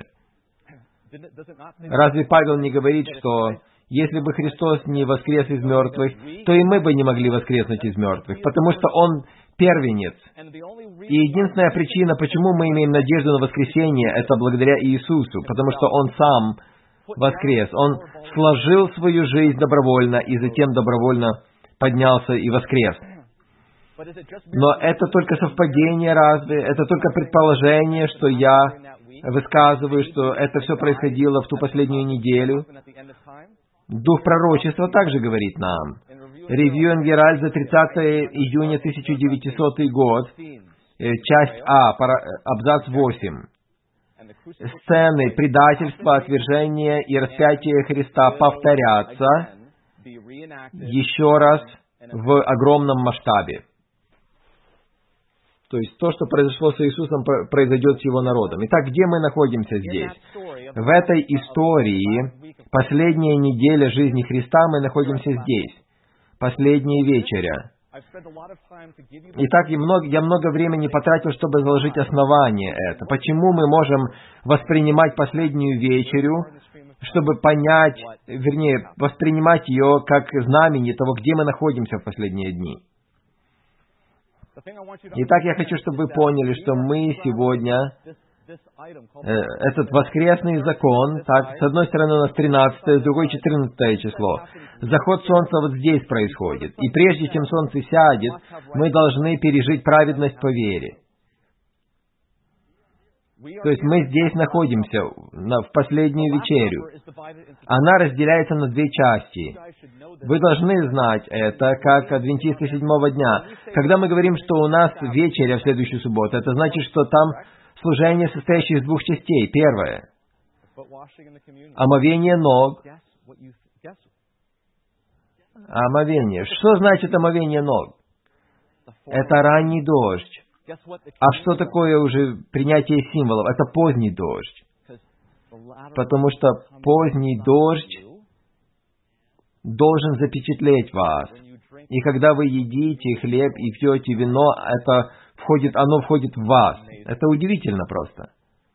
Разве Павел не говорит, что если бы Христос не воскрес из мертвых, то и мы бы не могли воскреснуть из мертвых, потому что Он первенец. И единственная причина, почему мы имеем надежду на воскресение, это благодаря Иисусу, потому что Он Сам воскрес. Он сложил свою жизнь добровольно и затем добровольно поднялся и воскрес. Но это только совпадение разве? Это только предположение, что я высказываю, что это все происходило в ту последнюю неделю. Дух пророчества также говорит нам. Ревью энд Геральт за тридцатое июня тысяча девятисотый год, часть А, абзац восемь. Сцены предательства, отвержения и распятия Христа повторятся еще раз в огромном масштабе. То есть то, что произошло с Иисусом, произойдет с Его народом. Итак, где мы находимся здесь? В этой истории, последняя неделя жизни Христа, мы находимся здесь. Последняя вечеря. Итак, я много, я много времени потратил, чтобы заложить основание это. Почему мы можем воспринимать последнюю вечерю, чтобы понять, вернее, воспринимать ее как знамение того, где мы находимся в последние дни. Итак, я хочу, чтобы вы поняли, что мы сегодня, э, этот воскресный закон, так, с одной стороны у нас тринадцатое, с другой четырнадцатое число. Заход солнца вот здесь происходит. И прежде чем солнце сядет, мы должны пережить праведность по вере. То есть мы здесь находимся, в последнюю вечерю. Она разделяется на две части. Вы должны знать это, как адвентисты седьмого дня. Когда мы говорим, что у нас вечеря в следующую субботу, это значит, что там служение, состоящее из двух частей. Первое — омовение ног. Омовение. Что значит омовение ног? Это ранний дождь. А что такое уже принятие символов? Это поздний дождь. Потому что поздний дождь должен запечатлеть вас. И когда вы едите хлеб и пьете вино, это входит, оно входит в вас. Это удивительно просто.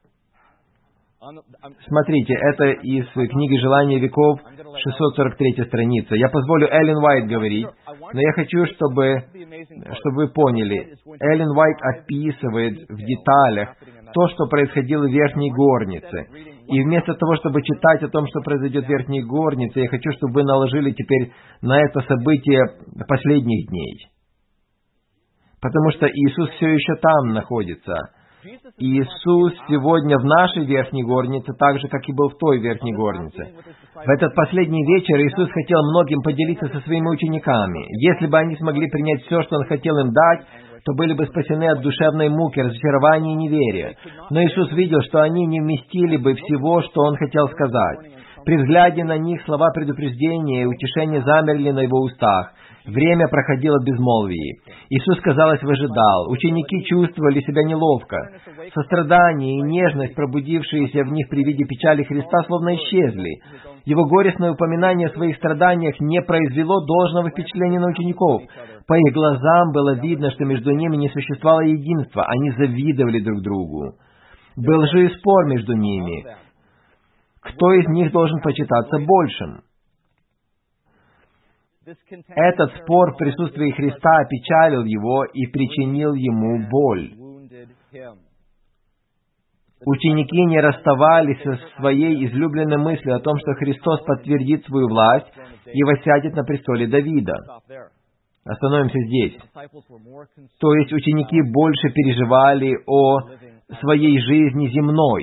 Смотрите, это из книги «Желания веков», шестьсот сорок третья страница. Я позволю Эллен Уайт говорить, но я хочу, чтобы, чтобы вы поняли. Эллен Уайт описывает в деталях то, что происходило в верхней горнице. И вместо того, чтобы читать о том, что произойдет в верхней горнице, я хочу, чтобы вы наложили теперь на это событие последних дней. Потому что Иисус все еще там находится. Иисус сегодня в нашей верхней горнице, так же, как и был в той верхней горнице. В этот последний вечер Иисус хотел многим поделиться со своими учениками. Если бы они смогли принять все, что Он хотел им дать, то были бы спасены от душевной муки, разочарования и неверия. Но Иисус видел, что они не вместили бы всего, что Он хотел сказать. При взгляде на них слова предупреждения и утешения замерли на Его устах. Время проходило в безмолвии. Иисус, казалось, выжидал. Ученики чувствовали себя неловко. Сострадание и нежность, пробудившиеся в них при виде печали Христа, словно исчезли. Его горестное упоминание о своих страданиях не произвело должного впечатления на учеников. По их глазам было видно, что между ними не существовало единства. Они завидовали друг другу. Был же и спор между ними. Кто из них должен почитаться большим? Этот спор в присутствии Христа опечалил его и причинил ему боль. Ученики не расставались со своей излюбленной мыслью о том, что Христос подтвердит свою власть и воссядет на престоле Давида. Остановимся здесь. То есть ученики больше переживали о своей жизни земной.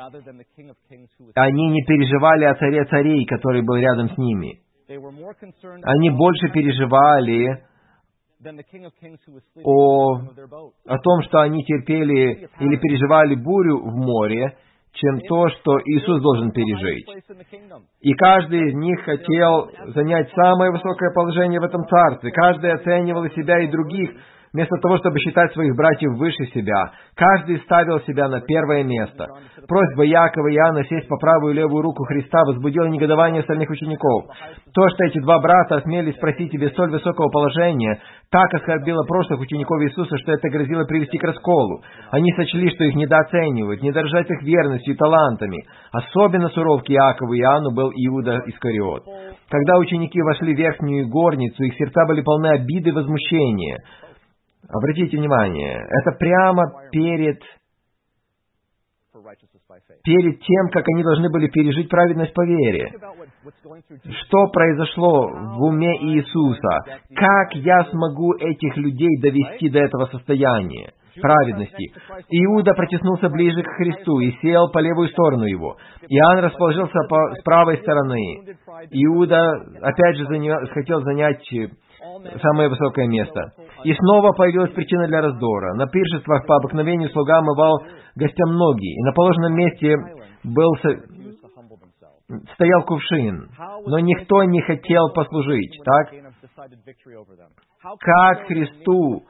Они не переживали о царе царей, который был рядом с ними. Они больше переживали о, о том, что они терпели или переживали бурю в море, чем то, что Иисус должен пережить. И каждый из них хотел занять самое высокое положение в этом царстве. Каждый оценивал себя и других, вместо того, чтобы считать своих братьев выше себя. Каждый ставил себя на первое место. Просьба Якова и Иоанна сесть по правую и левую руку Христа возбудила негодование остальных учеников. То, что эти два брата осмелились просить тебе столь высокого положения, так оскорбило прошлых учеников Иисуса, что это грозило привести к расколу. Они сочли, что их недооценивают, не дорожат их верностью и талантами. Особенно суров к Якову и Иоанну был Иуда Искариот. Когда ученики вошли в верхнюю горницу, их сердца были полны обиды и возмущения. Обратите внимание, это прямо перед, перед тем, как они должны были пережить праведность по вере. Что произошло в уме Иисуса? Как я смогу этих людей довести до этого состояния праведности? Иуда протиснулся ближе к Христу и сел по левую сторону его. Иоанн расположился по, с правой стороны. Иуда, опять же, заня... хотел занять самое высокое место. И снова появилась причина для раздора. На пиршествах по обыкновению слуга омывал гостям ноги, и на положенном месте был со... стоял кувшин, но никто не хотел послужить, так? Как Христу,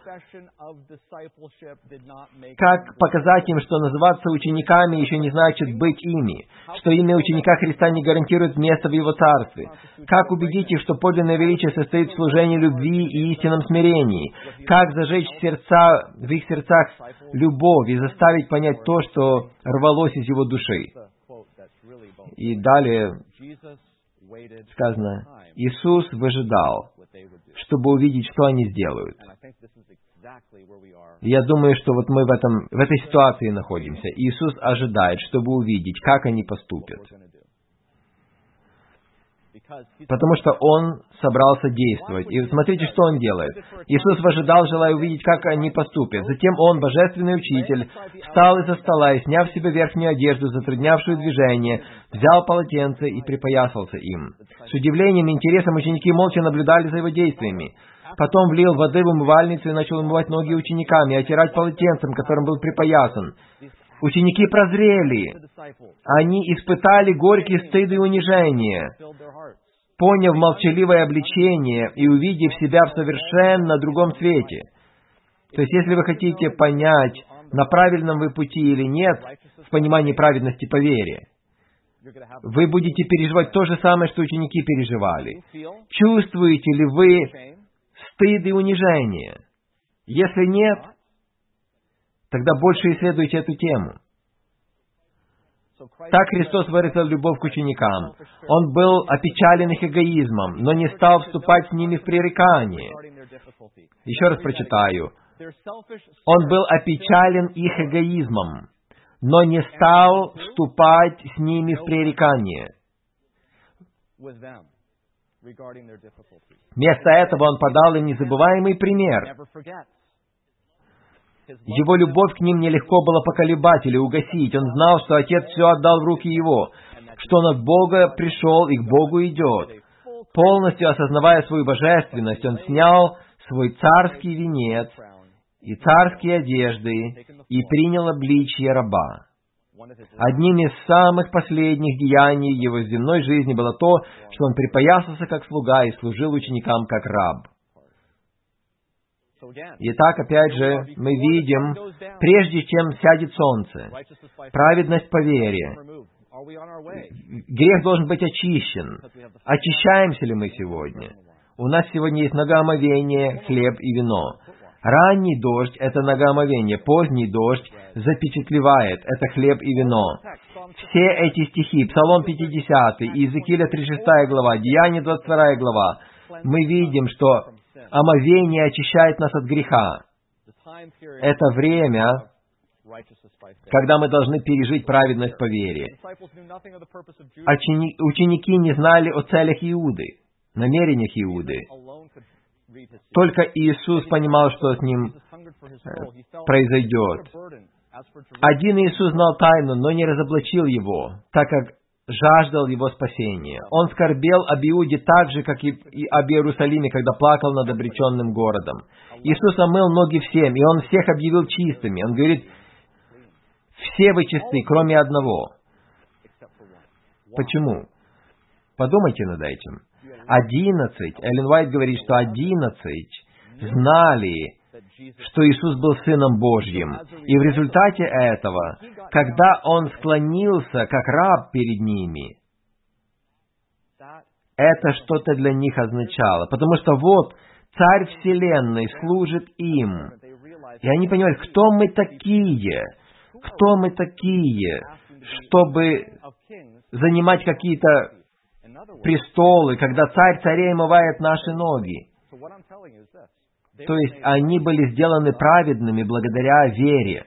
как показать им, что называться учениками еще не значит быть ими, что имя ученика Христа не гарантирует место в Его Царстве, как убедить их, что подлинное величие состоит в служении любви и истинном смирении, как зажечь сердца, в их сердцах любовь и заставить понять то, что рвалось из его души. И далее сказано, Иисус выжидал, чтобы увидеть, что они сделают. И я думаю, что вот мы в, этом, в этой ситуации находимся. Иисус ожидает, чтобы увидеть, как они поступят. Потому что Он собрался действовать. И смотрите, что Он делает. Иисус выжидал, желая увидеть, как они поступят. Затем Он, Божественный Учитель, встал из-за стола и, сняв с себя верхнюю одежду, затруднявшую движение, взял полотенце и припоясался им. С удивлением и интересом ученики молча наблюдали за Его действиями. Потом влил воды в умывальницу и начал умывать ноги ученикам и отирать полотенцем, которым был припоясан. Ученики прозрели. Они испытали горький стыд и унижение, поняв молчаливое обличение и увидев себя в совершенно другом свете. То есть, если вы хотите понять, на правильном вы пути или нет, в понимании праведности по вере, вы будете переживать то же самое, что ученики переживали. Чувствуете ли вы стыд и унижение? Если нет, тогда больше исследуйте эту тему. Так Христос выразил любовь к ученикам. Он был опечален их эгоизмом, но не стал вступать с ними в пререкание. Еще раз прочитаю. Он был опечален их эгоизмом, но не стал вступать с ними в пререкание. Вместо этого Он подал им незабываемый пример. Его любовь к ним нелегко было поколебать или угасить. Он знал, что Отец все отдал в руки Его, что Он от Бога пришел и к Богу идет. Полностью осознавая свою божественность, Он снял свой царский венец и царские одежды и принял обличье раба. Одним из самых последних деяний Его земной жизни было то, что Он припоясался как слуга и служил ученикам как раб. Итак, опять же, мы видим, прежде чем сядет солнце, праведность по вере, грех должен быть очищен. Очищаемся ли мы сегодня? У нас сегодня есть многоомовение, хлеб и вино. Ранний дождь — это многоомовение, поздний дождь запечатлевает — это хлеб и вино. Все эти стихи, Псалом пятидесятый, Иезекииля тридцать шестая глава, Деяния двадцать вторая глава, мы видим, что омовение очищает нас от греха. Это время, когда мы должны пережить праведность по вере. Ученики не знали о целях Иуды, намерениях Иуды. Только Иисус понимал, что с ним произойдет. Один Иисус знал тайну, но не разоблачил его, так как жаждал его спасения. Он скорбел об Иуде так же, как и об Иерусалиме, когда плакал над обреченным городом. Иисус омыл ноги всем, и Он всех объявил чистыми. Он говорит, Все вы чисты, кроме одного. Почему? Подумайте над этим. Одиннадцать, Эллен Уайт говорит, что одиннадцать знали, что Иисус был Сыном Божьим. И в результате этого, когда Он склонился как раб перед ними, это что-то для них означало. Потому что вот, Царь Вселенной служит им. И они понимают, кто мы такие, кто мы такие, чтобы занимать какие-то престолы, когда Царь царей омывает наши ноги. То есть они были сделаны праведными благодаря вере.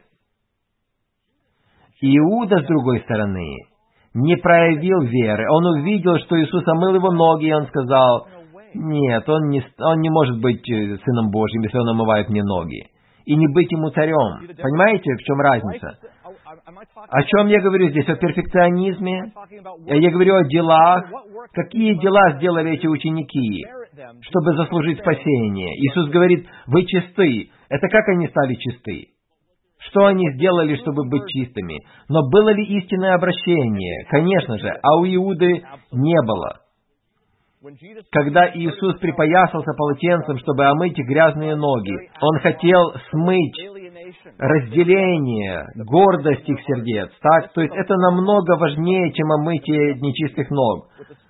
Иуда, с другой стороны, не проявил веры. Он увидел, что Иисус омыл его ноги, и он сказал: «Нет, он не, он не может быть Сыном Божьим, если он омывает мне ноги. И не быть ему царем». Понимаете, в чем разница? О чем я говорю здесь? О перфекционизме? Я говорю о делах. Какие дела сделали эти ученики, чтобы заслужить спасение? Иисус говорит: «Вы чисты». Это как они стали чисты? Что они сделали, чтобы быть чистыми? Но было ли истинное обращение? Конечно же, а у Иуды не было. Когда Иисус припоясался полотенцем, чтобы омыть их грязные ноги, Он хотел смыть разделение, гордость их сердец. Так? То есть это намного важнее, чем омытие нечистых ног.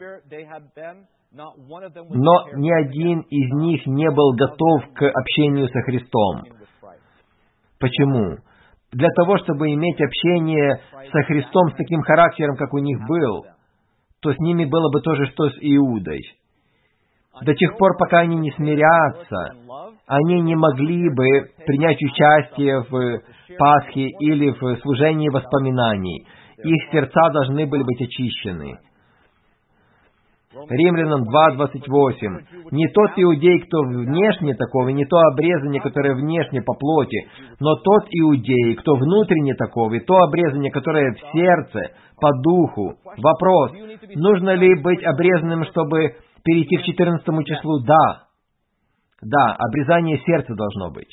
Но ни один из них не был готов к общению со Христом. Почему? Для того, чтобы иметь общение со Христом с таким характером, как у них был, то с ними было бы то же, что с Иудой. До тех пор, пока они не смирятся, они не могли бы принять участие в Пасхе или в служении воспоминаний. Их сердца должны были быть очищены. Римлянам два двадцать восемь. «Не тот иудей, кто внешне таков, и не то обрезание, которое внешне по плоти, но тот иудей, кто внутренне таков, и то обрезание, которое в сердце, по духу». Вопрос: нужно ли быть обрезанным, чтобы перейти к четырнадцатому числу? Да. Да, обрезание сердца должно быть.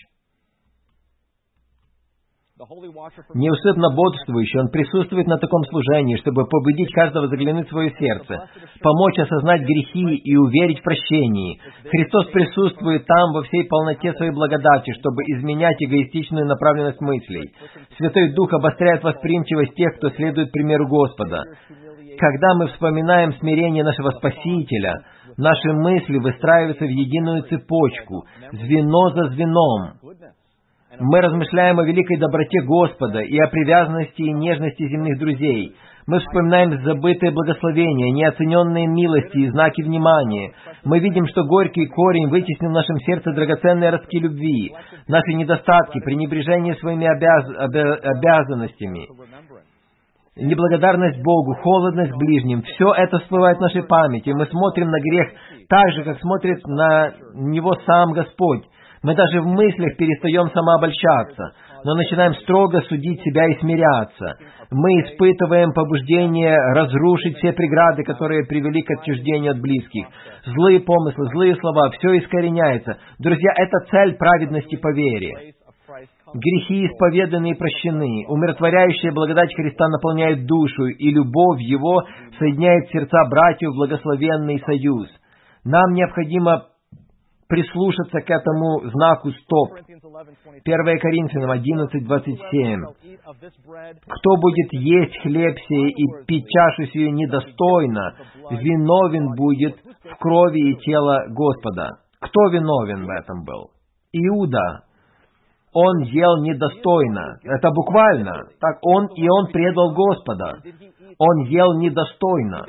Неусыпно бодрствующий, он присутствует на таком служении, чтобы побудить каждого заглянуть в свое сердце, помочь осознать грехи и уверить в прощении. Христос присутствует там во всей полноте своей благодати, чтобы изменять эгоистичную направленность мыслей. Святой Дух обостряет восприимчивость тех, кто следует примеру Господа. Когда мы вспоминаем смирение нашего Спасителя, наши мысли выстраиваются в единую цепочку, звено за звеном. Мы размышляем о великой доброте Господа и о привязанности и нежности земных друзей. Мы вспоминаем забытые благословения, неоцененные милости и знаки внимания. Мы видим, что горький корень вытеснил в нашем сердце драгоценные ростки любви, наши недостатки, пренебрежение своими обяз... обя... обязанностями, неблагодарность Богу, холодность к ближним. Все это всплывает в нашей памяти. Мы смотрим на грех так же, как смотрит на него сам Господь. Мы даже в мыслях перестаем самообольщаться, но начинаем строго судить себя и смиряться. Мы испытываем побуждение разрушить все преграды, которые привели к отчуждению от близких. Злые помыслы, злые слова, все искореняется. Друзья, это цель праведности по вере. Грехи исповеданы и прощены. Умиротворяющая благодать Христа наполняет душу, и любовь Его соединяет сердца братьев в благословенный союз. Нам необходимо прислушаться к этому знаку «Стоп». первое Коринфянам одиннадцать двадцать семь. «Кто будет есть хлеб сей и пить чашу сию недостойно, виновен будет в крови и тело Господа». Кто виновен в этом был? Иуда. Он ел недостойно. Это буквально. Так он и он предал Господа. Он ел недостойно.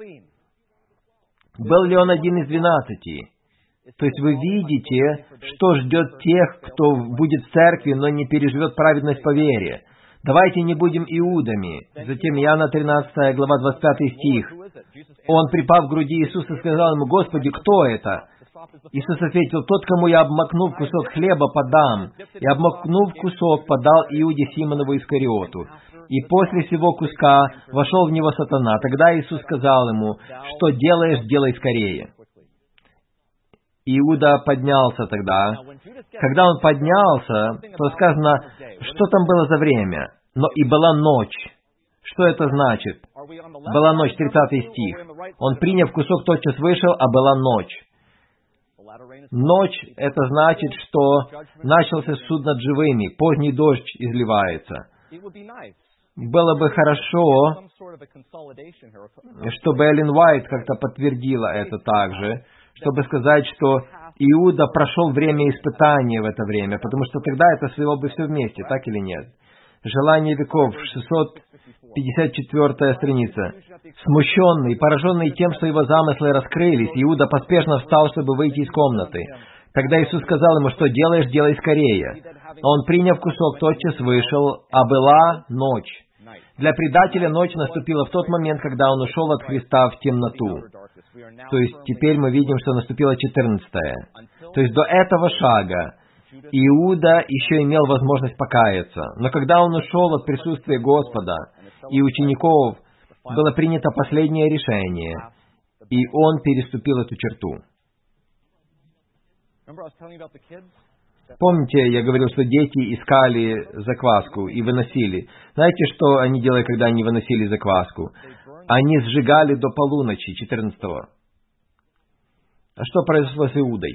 Был ли он один из двенадцати? То есть вы видите, что ждет тех, кто будет в церкви, но не переживет праведность по вере. Давайте не будем иудами. Затем Иоанна тринадцатая глава двадцать пятый стих. Он, припав к груди Иисуса, сказал ему: «Господи, кто это?» Иисус ответил: «Тот, кому я, обмакнув кусок хлеба, подам». И, обмакнув кусок, подал Иуде Симонову Искариоту. И после всего куска вошел в него сатана. Тогда Иисус сказал ему: «Что делаешь, делай скорее». Иуда поднялся тогда. Когда он поднялся, то сказано, что там было за время. Но и была ночь. Что это значит? Была ночь, тридцатый стих. Он, приняв кусок, тотчас вышел, а была ночь. Ночь — это значит, что начался суд над живыми, поздний дождь изливается. Было бы хорошо, чтобы Эллен Уайт как-то подтвердила это также, чтобы сказать, что Иуда прошел время испытания в это время, потому что тогда это свело бы все вместе, так или нет? Желание веков, шестьсот пятьдесят четвёртая страница. Смущенный, пораженный тем, что его замыслы раскрылись, Иуда поспешно встал, чтобы выйти из комнаты. Тогда Иисус сказал ему: что делаешь, делай скорее. Он, приняв кусок, тотчас вышел, а была ночь. Для предателя ночь наступила в тот момент, когда он ушел от Христа в темноту. То есть теперь мы видим, что наступила четырнадцатая. То есть до этого шага Иуда еще имел возможность покаяться. Но когда он ушел от присутствия Господа и учеников, было принято последнее решение, и он переступил эту черту. Помните, я говорил, что дети искали закваску и выносили. Знаете, что они делали, когда они выносили закваску? Они сжигали до полуночи, четырнадцатого. А что произошло с Иудой?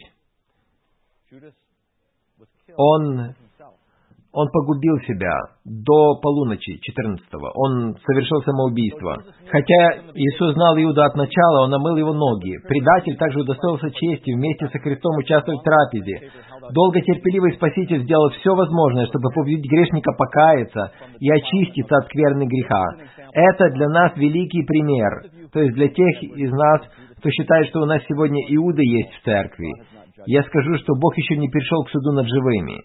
Он, он погубил себя до полуночи, четырнадцатого. Он совершил самоубийство. Хотя Иисус знал Иуда от начала, он омыл его ноги. Предатель также удостоился чести вместе со Христом участвовать в трапезе. Долготерпеливый Спаситель сделал все возможное, чтобы побудить грешника покаяться и очиститься от скверны греха. Это для нас великий пример. То есть для тех из нас, кто считает, что у нас сегодня Иуда есть в церкви. Я скажу, что Бог еще не пришел к суду над живыми.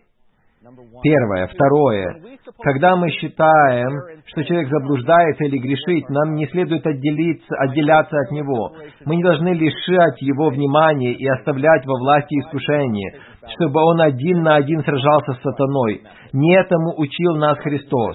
Первое. Второе. Когда мы считаем, что человек заблуждается или грешит, нам не следует отделиться, отделяться от него. Мы не должны лишать его внимания и оставлять во власти искушения, чтобы он один на один сражался с сатаной. Не этому учил нас Христос.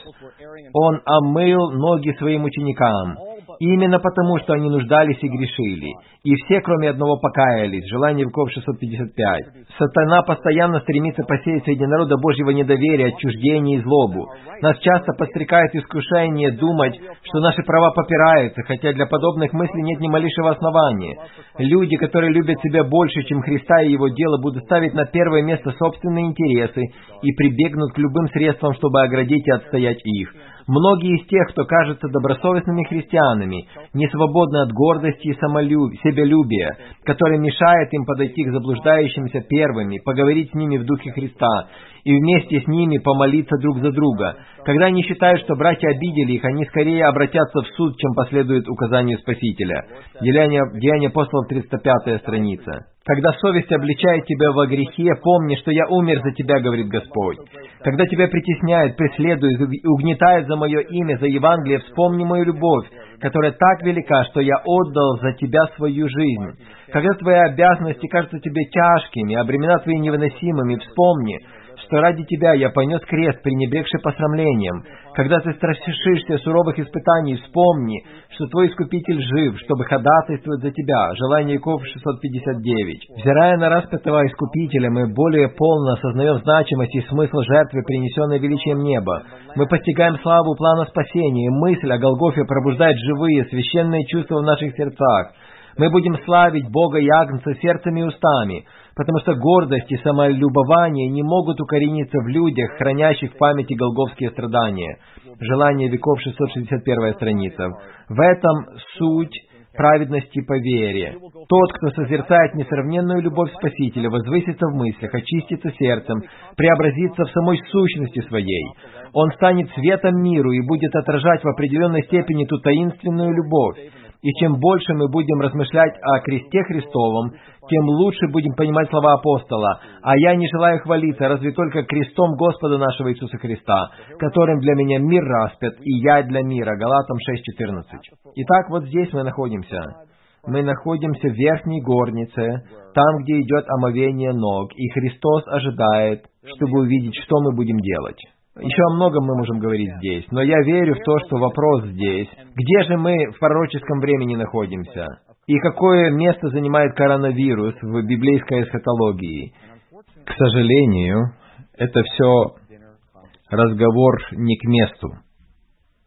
Он омыл ноги своим ученикам. Именно потому, что они нуждались и грешили. И все, кроме одного, покаялись. Желание веков шестьсот пятьдесят пять. Сатана постоянно стремится посеять среди народа Божьего недоверие, отчуждение и злобу. Нас часто подстрекает искушение думать, что наши права попираются, хотя для подобных мыслей нет ни малейшего основания. Люди, которые любят себя больше, чем Христа и Его дело, будут ставить на первое место собственные интересы и прибегнут к любым средствам, чтобы оградить и отстоять их. Многие из тех, кто кажется добросовестными христианами, не свободны от гордости и самолюб... себялюбия, которое мешает им подойти к заблуждающимся первыми, поговорить с ними в Духе Христа и вместе с ними помолиться друг за друга. Когда они считают, что братья обидели их, они скорее обратятся в суд, чем последуют указанию Спасителя. Деяния, Деяния апостолов, тридцать пятая страница. Когда совесть обличает тебя во грехе, помни, что я умер за тебя, говорит Господь. Когда тебя притесняют, преследуют, угнетают за мое имя, за Евангелие, вспомни мою любовь, которая так велика, что я отдал за тебя свою жизнь. Когда твои обязанности кажутся тебе тяжкими, а бремена твои невыносимыми, вспомни, что ради тебя я понес крест, пренебрегший посрамлением. Когда ты страшишься суровых испытаний, вспомни, что твой Искупитель жив, чтобы ходатайствовать за тебя. Желание веков шестьсот пятьдесят девять. Взирая на распятого Искупителя, мы более полно осознаем значимость и смысл жертвы, принесенной величием неба. Мы постигаем славу плана спасения, и мысль о Голгофе пробуждает живые, священные чувства в наших сердцах. Мы будем славить Бога и Агнца сердцем и устами, потому что гордость и самолюбование не могут укорениться в людях, хранящих в памяти голгофские страдания. Желание веков, шестьсот шестьдесят первая страница. В этом суть праведности по вере. Тот, кто созерцает несравненную любовь Спасителя, возвысится в мыслях, очистится сердцем, преобразится в самой сущности своей. Он станет светом миру и будет отражать в определенной степени ту таинственную любовь. И чем больше мы будем размышлять о кресте Христовом, тем лучше будем понимать слова апостола. «А я не желаю хвалиться, разве только крестом Господа нашего Иисуса Христа, которым для меня мир распят, и я для мира». Галатам шесть четырнадцать. Итак, вот здесь мы находимся. Мы находимся в верхней горнице, там, где идет омовение ног, и Христос ожидает, чтобы увидеть, что мы будем делать. Еще о многом мы можем говорить здесь, но я верю в то, что вопрос здесь: где же мы в пророческом времени находимся? И какое место занимает коронавирус в библейской эсхатологии? К сожалению, это все разговор не к месту.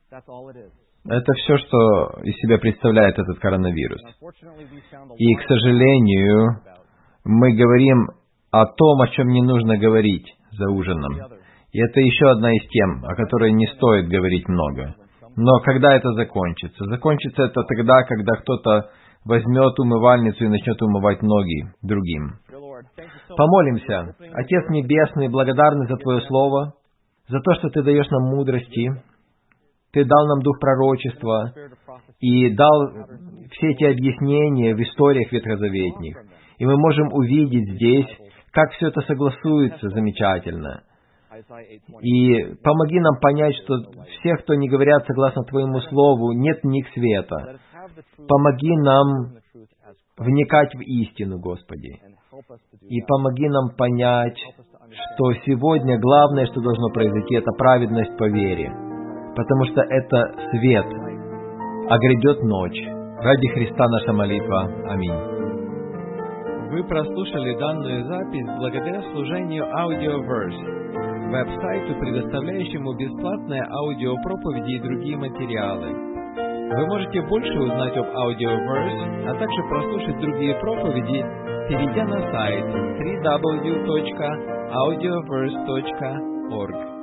Это все, что из себя представляет этот коронавирус. И, к сожалению, мы говорим о том, о чем не нужно говорить за ужином. И это еще одна из тем, о которой не стоит говорить много. Но когда это закончится? Закончится это тогда, когда кто-то возьмет умывальницу и начнет умывать ноги другим. Помолимся. Отец Небесный, благодарны за Твое Слово, за то, что Ты даешь нам мудрости. Ты дал нам дух пророчества и дал все эти объяснения в историях ветхозаветних. И мы можем увидеть здесь, как все это согласуется замечательно. И помоги нам понять, что все, кто не говорят согласно Твоему Слову, нет в них света. Помоги нам вникать в истину, Господи. И помоги нам понять, что сегодня главное, что должно произойти, это праведность по вере. Потому что это свет, а грядет ночь. Ради Христа наша молитва. Аминь. Вы прослушали данную запись благодаря служению Audioverse, веб-сайту, предоставляющему бесплатные аудиопроповеди и другие материалы. Вы можете больше узнать об Audioverse, а также прослушать другие проповеди, перейдя на сайт дабл ю дабл ю дабл ю точка аудиоверс точка орг.